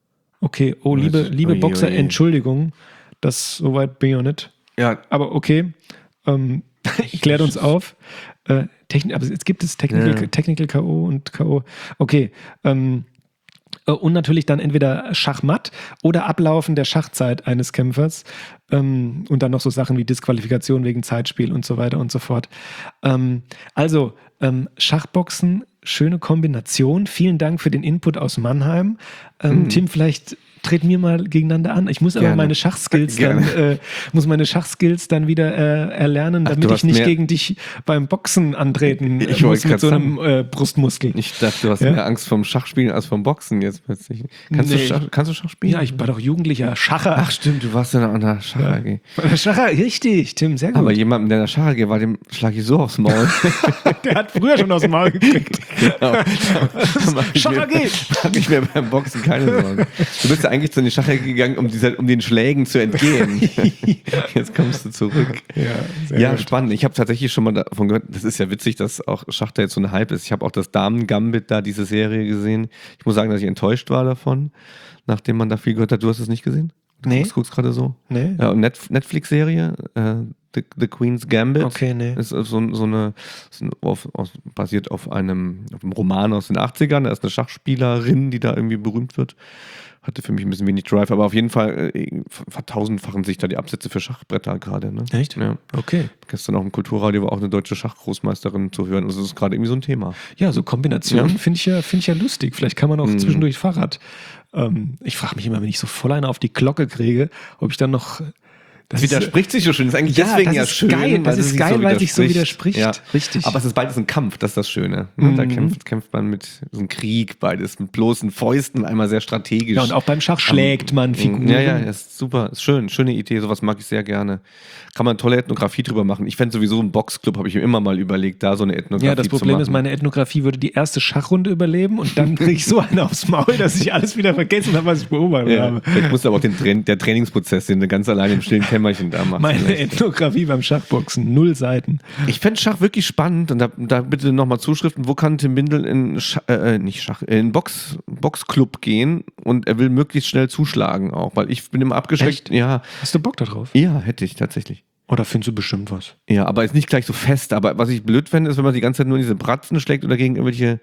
Okay, oh, liebe, liebe Oje, Boxer, oje. Entschuldigung, das soweit bin ich noch nicht. Ja, Aber okay, ähm, klärt uns auf. Äh, Techn- aber jetzt gibt es Technical, Ja. Technical K O und K O. Okay, ähm, äh, und natürlich dann entweder Schachmatt oder Ablaufen der Schachzeit eines Kämpfers ähm, und dann noch so Sachen wie Disqualifikation wegen Zeitspiel und so weiter und so fort. Ähm, also, ähm, Schachboxen, schöne Kombination. Vielen Dank für den Input aus Mannheim. Ähm, Mhm. Tim, vielleicht treten wir mal gegeneinander an. Ich muss aber Gerne. meine Schachskills Gerne. dann, äh, muss meine Schachskills dann wieder äh, erlernen, Ach, damit du ich hast nicht mehr- gegen dich beim Boxen antreten Ich äh, muss wollte mit grad so einem äh, Brustmuskel. ich dachte, du hast Ja? mehr Angst vom Schachspielen als vom Boxen jetzt plötzlich. Kannst, Nee. du, Schach, kannst du Schach spielen? Ja, ich war doch jugendlicher Schacher. Ach stimmt, du warst ja an der Schach-A G. Schacher, richtig, Tim, sehr gut. Aber jemandem, der in der Schach-A G war, dem schlage ich so aufs Maul. Der hat früher schon aus dem Maul gekriegt. Genau. Da mach ich Schach-A G. mir- mach ich mir beim Boxen keine Sorgen. Du bist ja eigentlich zu den Schach-A G gegangen, um, dieser, um den Schlägen zu entgehen. Jetzt kommst du zurück. Ja, sehr Ja, gut. spannend. Ich habe tatsächlich schon mal davon gehört, das ist ja witzig, dass auch Schach da jetzt so ein Hype ist. Ich habe auch das Damen-Gambit da, diese Serie gesehen. Ich muss sagen, dass ich enttäuscht war davon, nachdem man da viel gehört hat. Du hast es nicht gesehen? Du Nee. guckst, guckst gerade so? Nee? Ja, und Net Netflix-Serie, äh, The, The Queen's Gambit. Okay, nee. Ist so, so eine, ist ein- auf, aus, basiert auf einem, auf einem Roman aus den achtzigern. Da ist eine Schachspielerin, die da irgendwie berühmt wird. Hatte für mich ein bisschen wenig Drive, aber auf jeden Fall äh, vertausendfachen sich da die Absätze für Schachbretter gerade. Ne? Echt? Ja. Okay. Gestern auch im Kulturradio war auch eine deutsche Schachgroßmeisterin zu hören. Also das ist gerade irgendwie so ein Thema. Ja, so Kombinationen Ja. finde ich, ja, find ich ja lustig. Vielleicht kann man auch Mhm. zwischendurch Fahrrad. Ähm, ich frage mich immer, wenn ich so voll eine auf die Glocke kriege, ob ich dann noch. Das Das widerspricht sich so schön. Das ist eigentlich Ja, deswegen das ja ist schön. geil. Das weil es ist sich geil, weil sich so widerspricht. Ja. Richtig. Aber es ist beides ein Kampf, das ist das Schöne. Ne? Da Mhm. kämpft, kämpft man mit so einem Krieg, beides mit bloßen Fäusten, einmal sehr strategisch. Ja, und auch beim Schach schlägt man Figuren. Ja, ja, das ist super. Ist schön. Schöne Idee. Sowas mag ich sehr gerne. Kann man tolle Ethnografie drüber machen. Ich fände sowieso einen Boxclub, habe ich mir immer mal überlegt, da so eine Ethnografie Ja, das zu Problem machen. ist, meine Ethnografie würde die erste Schachrunde überleben und dann kriege ich so einen aufs Maul, dass ich alles wieder vergessen habe, was ich beobachtet Ja, habe. vielleicht musst du aber auch den Train der Trainingsprozess, den du ganz alleine im stillen Kämmerchen da machst. Meine vielleicht. Ethnografie beim Schachboxen, null Seiten. Ich fände Schach wirklich spannend und da, da bitte nochmal Zuschriften, wo kann Tim Bindel in Schach, äh, nicht Schach, in Box, Boxclub gehen und er will möglichst schnell zuschlagen auch, weil ich bin immer abgeschreckt. Echt? Ja, Hast du Bock da drauf? ja, hätte ich tatsächlich. Oder findest du bestimmt was? Ja, aber ist nicht gleich so fest, aber was ich blöd fände, ist, wenn man die ganze Zeit nur in diese Bratzen schlägt oder gegen irgendwelche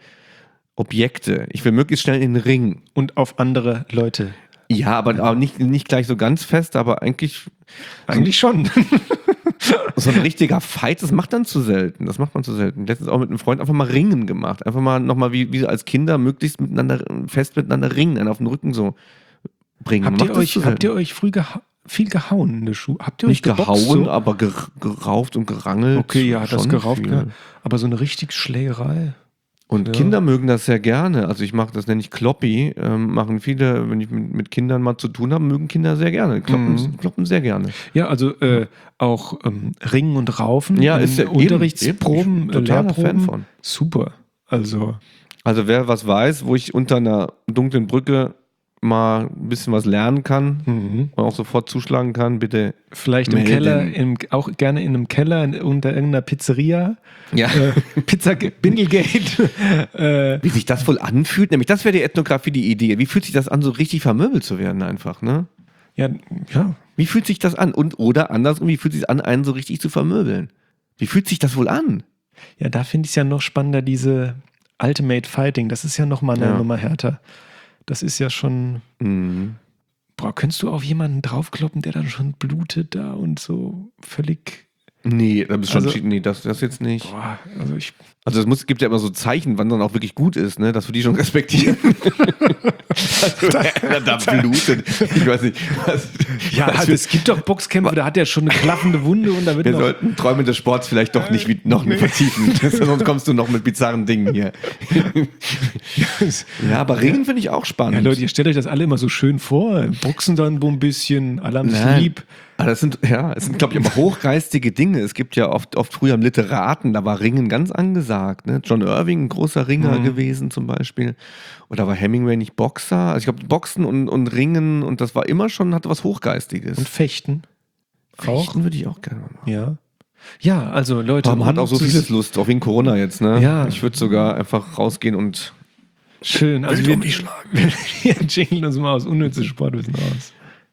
Objekte. Ich will möglichst schnell in den Ring. Und auf andere Leute. Ja, aber, aber nicht, nicht gleich so ganz fest, aber eigentlich Eigentlich schon. so ein richtiger Fight, das macht dann zu selten. Das macht man zu selten. Letztens auch mit einem Freund einfach mal Ringen gemacht. Einfach mal nochmal wie, wie als Kinder möglichst miteinander, fest miteinander ringen, einen auf den Rücken so bringen. habt, Macht ihr das euch, zu habt ihr selten. euch früh geha viel gehauen in der Schule? Habt ihr Nicht euch geboxt gehauen, so? aber ger gerauft und gerangelt. Okay, ja, das schon gerauft. viel. Ja. Aber so eine richtig Schlägerei. Und Ja. Kinder mögen das sehr gerne. Also ich mache das, nenne ich Kloppi. Ähm, machen viele, wenn ich mit, mit Kindern mal zu tun habe, mögen Kinder sehr gerne. Kloppen, Mhm. kloppen sehr gerne. Ja, also äh, auch ähm, Ringen und Raufen. Ja, in ist ja eben, Unterrichtsproben, eben. Ich bin totaler Lehrproben. Fan von. Super. Also, Also wer was weiß, wo ich unter einer dunklen Brücke mal ein bisschen was lernen kann mhm. und auch sofort zuschlagen kann, bitte. vielleicht im Melden. Keller, im, auch gerne in einem Keller in, unter irgendeiner Pizzeria. Ja. Äh, Pizza Bindelgate. äh, Wie sich das wohl anfühlt, nämlich das wäre die Ethnografie, die Idee. Wie fühlt sich das an, so richtig vermöbelt zu werden einfach, ne? ja, ja. Wie fühlt sich das an? Und oder andersrum, wie fühlt sich an, einen so richtig zu vermöbeln? Wie fühlt sich das wohl an? Ja, da finde ich es ja noch spannender, diese Ultimate Fighting. Das ist ja noch mal eine Ja. Nummer härter. Das ist ja schon. Mhm. Boah, könntest du auf jemanden draufkloppen, der dann schon blutet da und so völlig. Nee, da bist du schon, Also- nee, das, das jetzt nicht. Boah, also ich. Also es muss, gibt ja immer so Zeichen, wann dann auch wirklich gut ist, ne, dass wir die schon respektieren. also, wer da blutet. Ich weiß nicht. Was, Ja, was es gibt doch Boxkämpfe, da hat er schon eine klaffende Wunde und da wird wir noch. sollten Träume des Sports vielleicht doch nicht wie, noch Nee. vertiefen. Sonst kommst du noch mit bizarren Dingen hier. Ja, aber Ringen finde ich auch spannend. Ja, Leute, ihr stellt euch das alle immer so schön vor. Boxen dann so ein bisschen, alle haben sich Nein. lieb. Aber das sind, ja, es sind, glaube ich, immer hochgeistige Dinge. Es gibt ja oft, oft früher im Literaten, da war Ringen ganz angesagt. Ne? John Irving, ein großer Ringer Mhm. gewesen zum Beispiel. Oder war Hemingway nicht Boxer? Also ich glaube, Boxen und, und Ringen und das war immer schon, hatte was Hochgeistiges. Und Fechten. Auch? Fechten würde ich auch gerne mal machen. Ja. Ja, also Leute. Aber man hat auch so vieles Lust, auch wegen Corona jetzt, ne? Ja. Ich würde sogar einfach rausgehen und schön. Also wir, wir schlagen. Wir jingeln uns mal aus unnützes Sportwissen raus.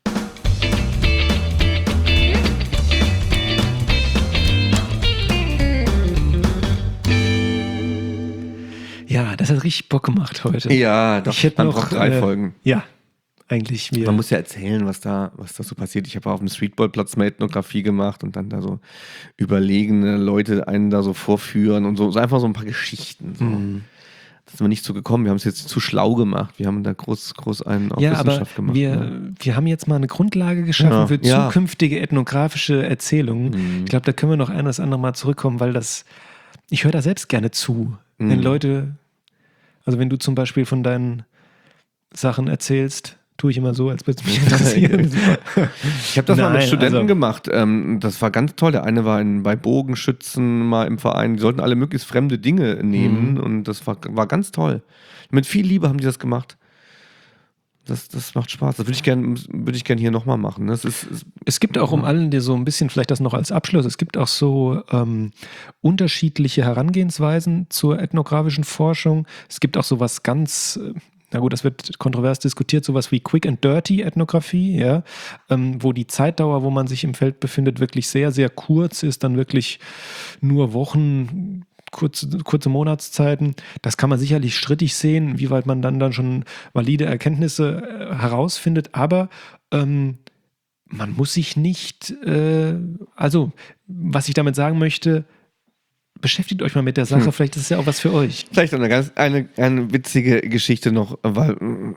Ja, das hat richtig Bock gemacht heute. Ja, doch, ich hätte man noch braucht drei äh, Folgen. Ja, eigentlich. Wir Man muss ja erzählen, was da, was da so passiert. Ich habe auf dem Streetballplatz mal Ethnografie gemacht und dann da so überlegene Leute einen da so vorführen und so, so einfach so ein paar Geschichten. So. Mhm. Da sind wir nicht so gekommen. Wir haben es jetzt zu schlau gemacht. Wir haben da groß, groß einen auf ja, Wissenschaft aber gemacht. Wir, ne? wir haben jetzt mal eine Grundlage geschaffen Ja, für ja. zukünftige ethnografische Erzählungen. Mhm. Ich glaube, da können wir noch ein oder das andere Mal zurückkommen, weil das, ich höre da selbst gerne zu, mhm. wenn Leute. Also wenn du zum Beispiel von deinen Sachen erzählst, tue ich immer so, als würde es mich interessieren. Ich habe das Nein, mal mit Studenten also, gemacht. Ähm, das war ganz toll. Der eine war in, bei Bogenschützen mal im Verein. Die sollten alle möglichst fremde Dinge nehmen. Mhm. Und das war, war ganz toll. Mit viel Liebe haben die das gemacht. Das, das macht Spaß. Das würde ich gerne würd ich gern hier nochmal machen. Das ist, ist, es gibt auch, um allen dir so ein bisschen, vielleicht das noch als Abschluss, es gibt auch so ähm, unterschiedliche Herangehensweisen zur ethnografischen Forschung. Es gibt auch sowas ganz, na gut, das wird kontrovers diskutiert, sowas wie Quick and Dirty Ethnographie, ja, ähm, wo die Zeitdauer, wo man sich im Feld befindet, wirklich sehr, sehr kurz ist, dann wirklich nur Wochen, Kurze, kurze Monatszeiten, das kann man sicherlich strittig sehen, wie weit man dann, dann schon valide Erkenntnisse äh, herausfindet, aber ähm, man muss sich nicht, äh, also was ich damit sagen möchte, beschäftigt euch mal mit der Sache, hm. vielleicht ist es ja auch was für euch. Vielleicht eine ganz eine, eine witzige Geschichte noch, weil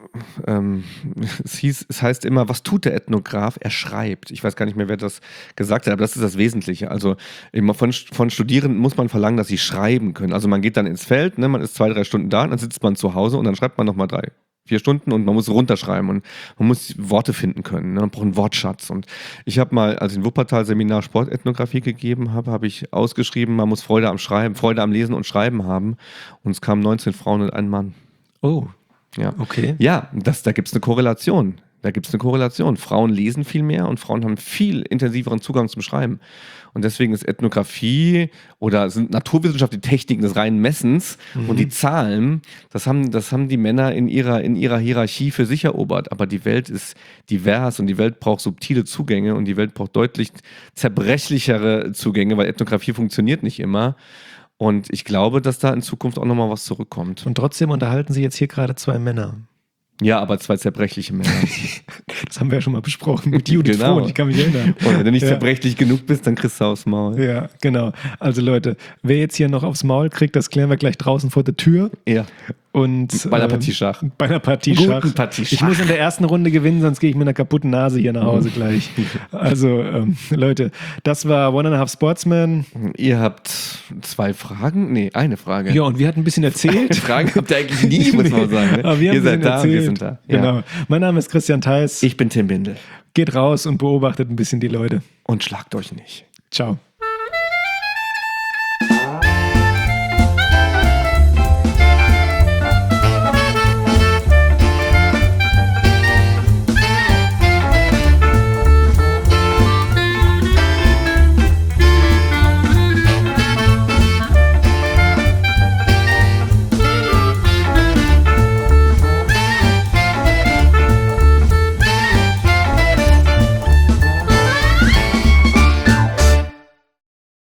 ähm, es hieß, es heißt immer, was tut der Ethnograph? Er schreibt. Ich weiß gar nicht mehr, wer das gesagt hat, aber das ist das Wesentliche. Also immer von, von Studierenden muss man verlangen, dass sie schreiben können. Also man geht dann ins Feld, ne, man ist zwei, drei Stunden da, dann sitzt man zu Hause und dann schreibt man nochmal drei. Vier Stunden und man muss runterschreiben und man muss Worte finden können. Ne? Man braucht einen Wortschatz. Und ich habe mal, als ich ein Wuppertal-Seminar Sportethnographie gegeben habe, habe ich ausgeschrieben, man muss Freude am Schreiben, Freude am Lesen und Schreiben haben. Und es kamen neunzehn Frauen und ein Mann. Oh, ja. Okay. Ja, das, da gibt es eine Korrelation. Da gibt es eine Korrelation. Frauen lesen viel mehr und Frauen haben viel intensiveren Zugang zum Schreiben. Und deswegen ist Ethnographie oder sind Naturwissenschaft die Techniken des reinen Messens mhm. und die Zahlen, das haben, das haben die Männer in ihrer, in ihrer Hierarchie für sich erobert. Aber die Welt ist divers und die Welt braucht subtile Zugänge und die Welt braucht deutlich zerbrechlichere Zugänge, weil Ethnographie funktioniert nicht immer. Und ich glaube, dass da in Zukunft auch nochmal was zurückkommt. Und trotzdem unterhalten sich jetzt hier gerade zwei Männer. Ja, aber zwei zerbrechliche Männer. Das haben wir ja schon mal besprochen mit Judith genau. Frohn, ich kann mich erinnern. Und wenn du nicht ja. zerbrechlich genug bist, dann kriegst du aufs Maul. Ja, genau. Also Leute, wer jetzt hier noch aufs Maul kriegt, das klären wir gleich draußen vor der Tür. Ja. Und, bei einer Partie Schach. Äh, bei einer Partie Schach. Guten Partie Schach. Ich muss in der ersten Runde gewinnen, sonst gehe ich mit einer kaputten Nase hier nach Hause gleich. Also, ähm, Leute, das war One and a Half Sportsman. Ihr habt zwei Fragen? Nee, eine Frage. Ja, und wir hatten ein bisschen erzählt. Fragen habt ihr eigentlich nie, muss man sagen. Ne? Aber wir haben ihr seid da erzählt. und wir sind da. Ja. Genau. Mein Name ist Christian Theis. Ich bin Tim Bindel. Geht raus und beobachtet ein bisschen die Leute. Und schlagt euch nicht. Ciao.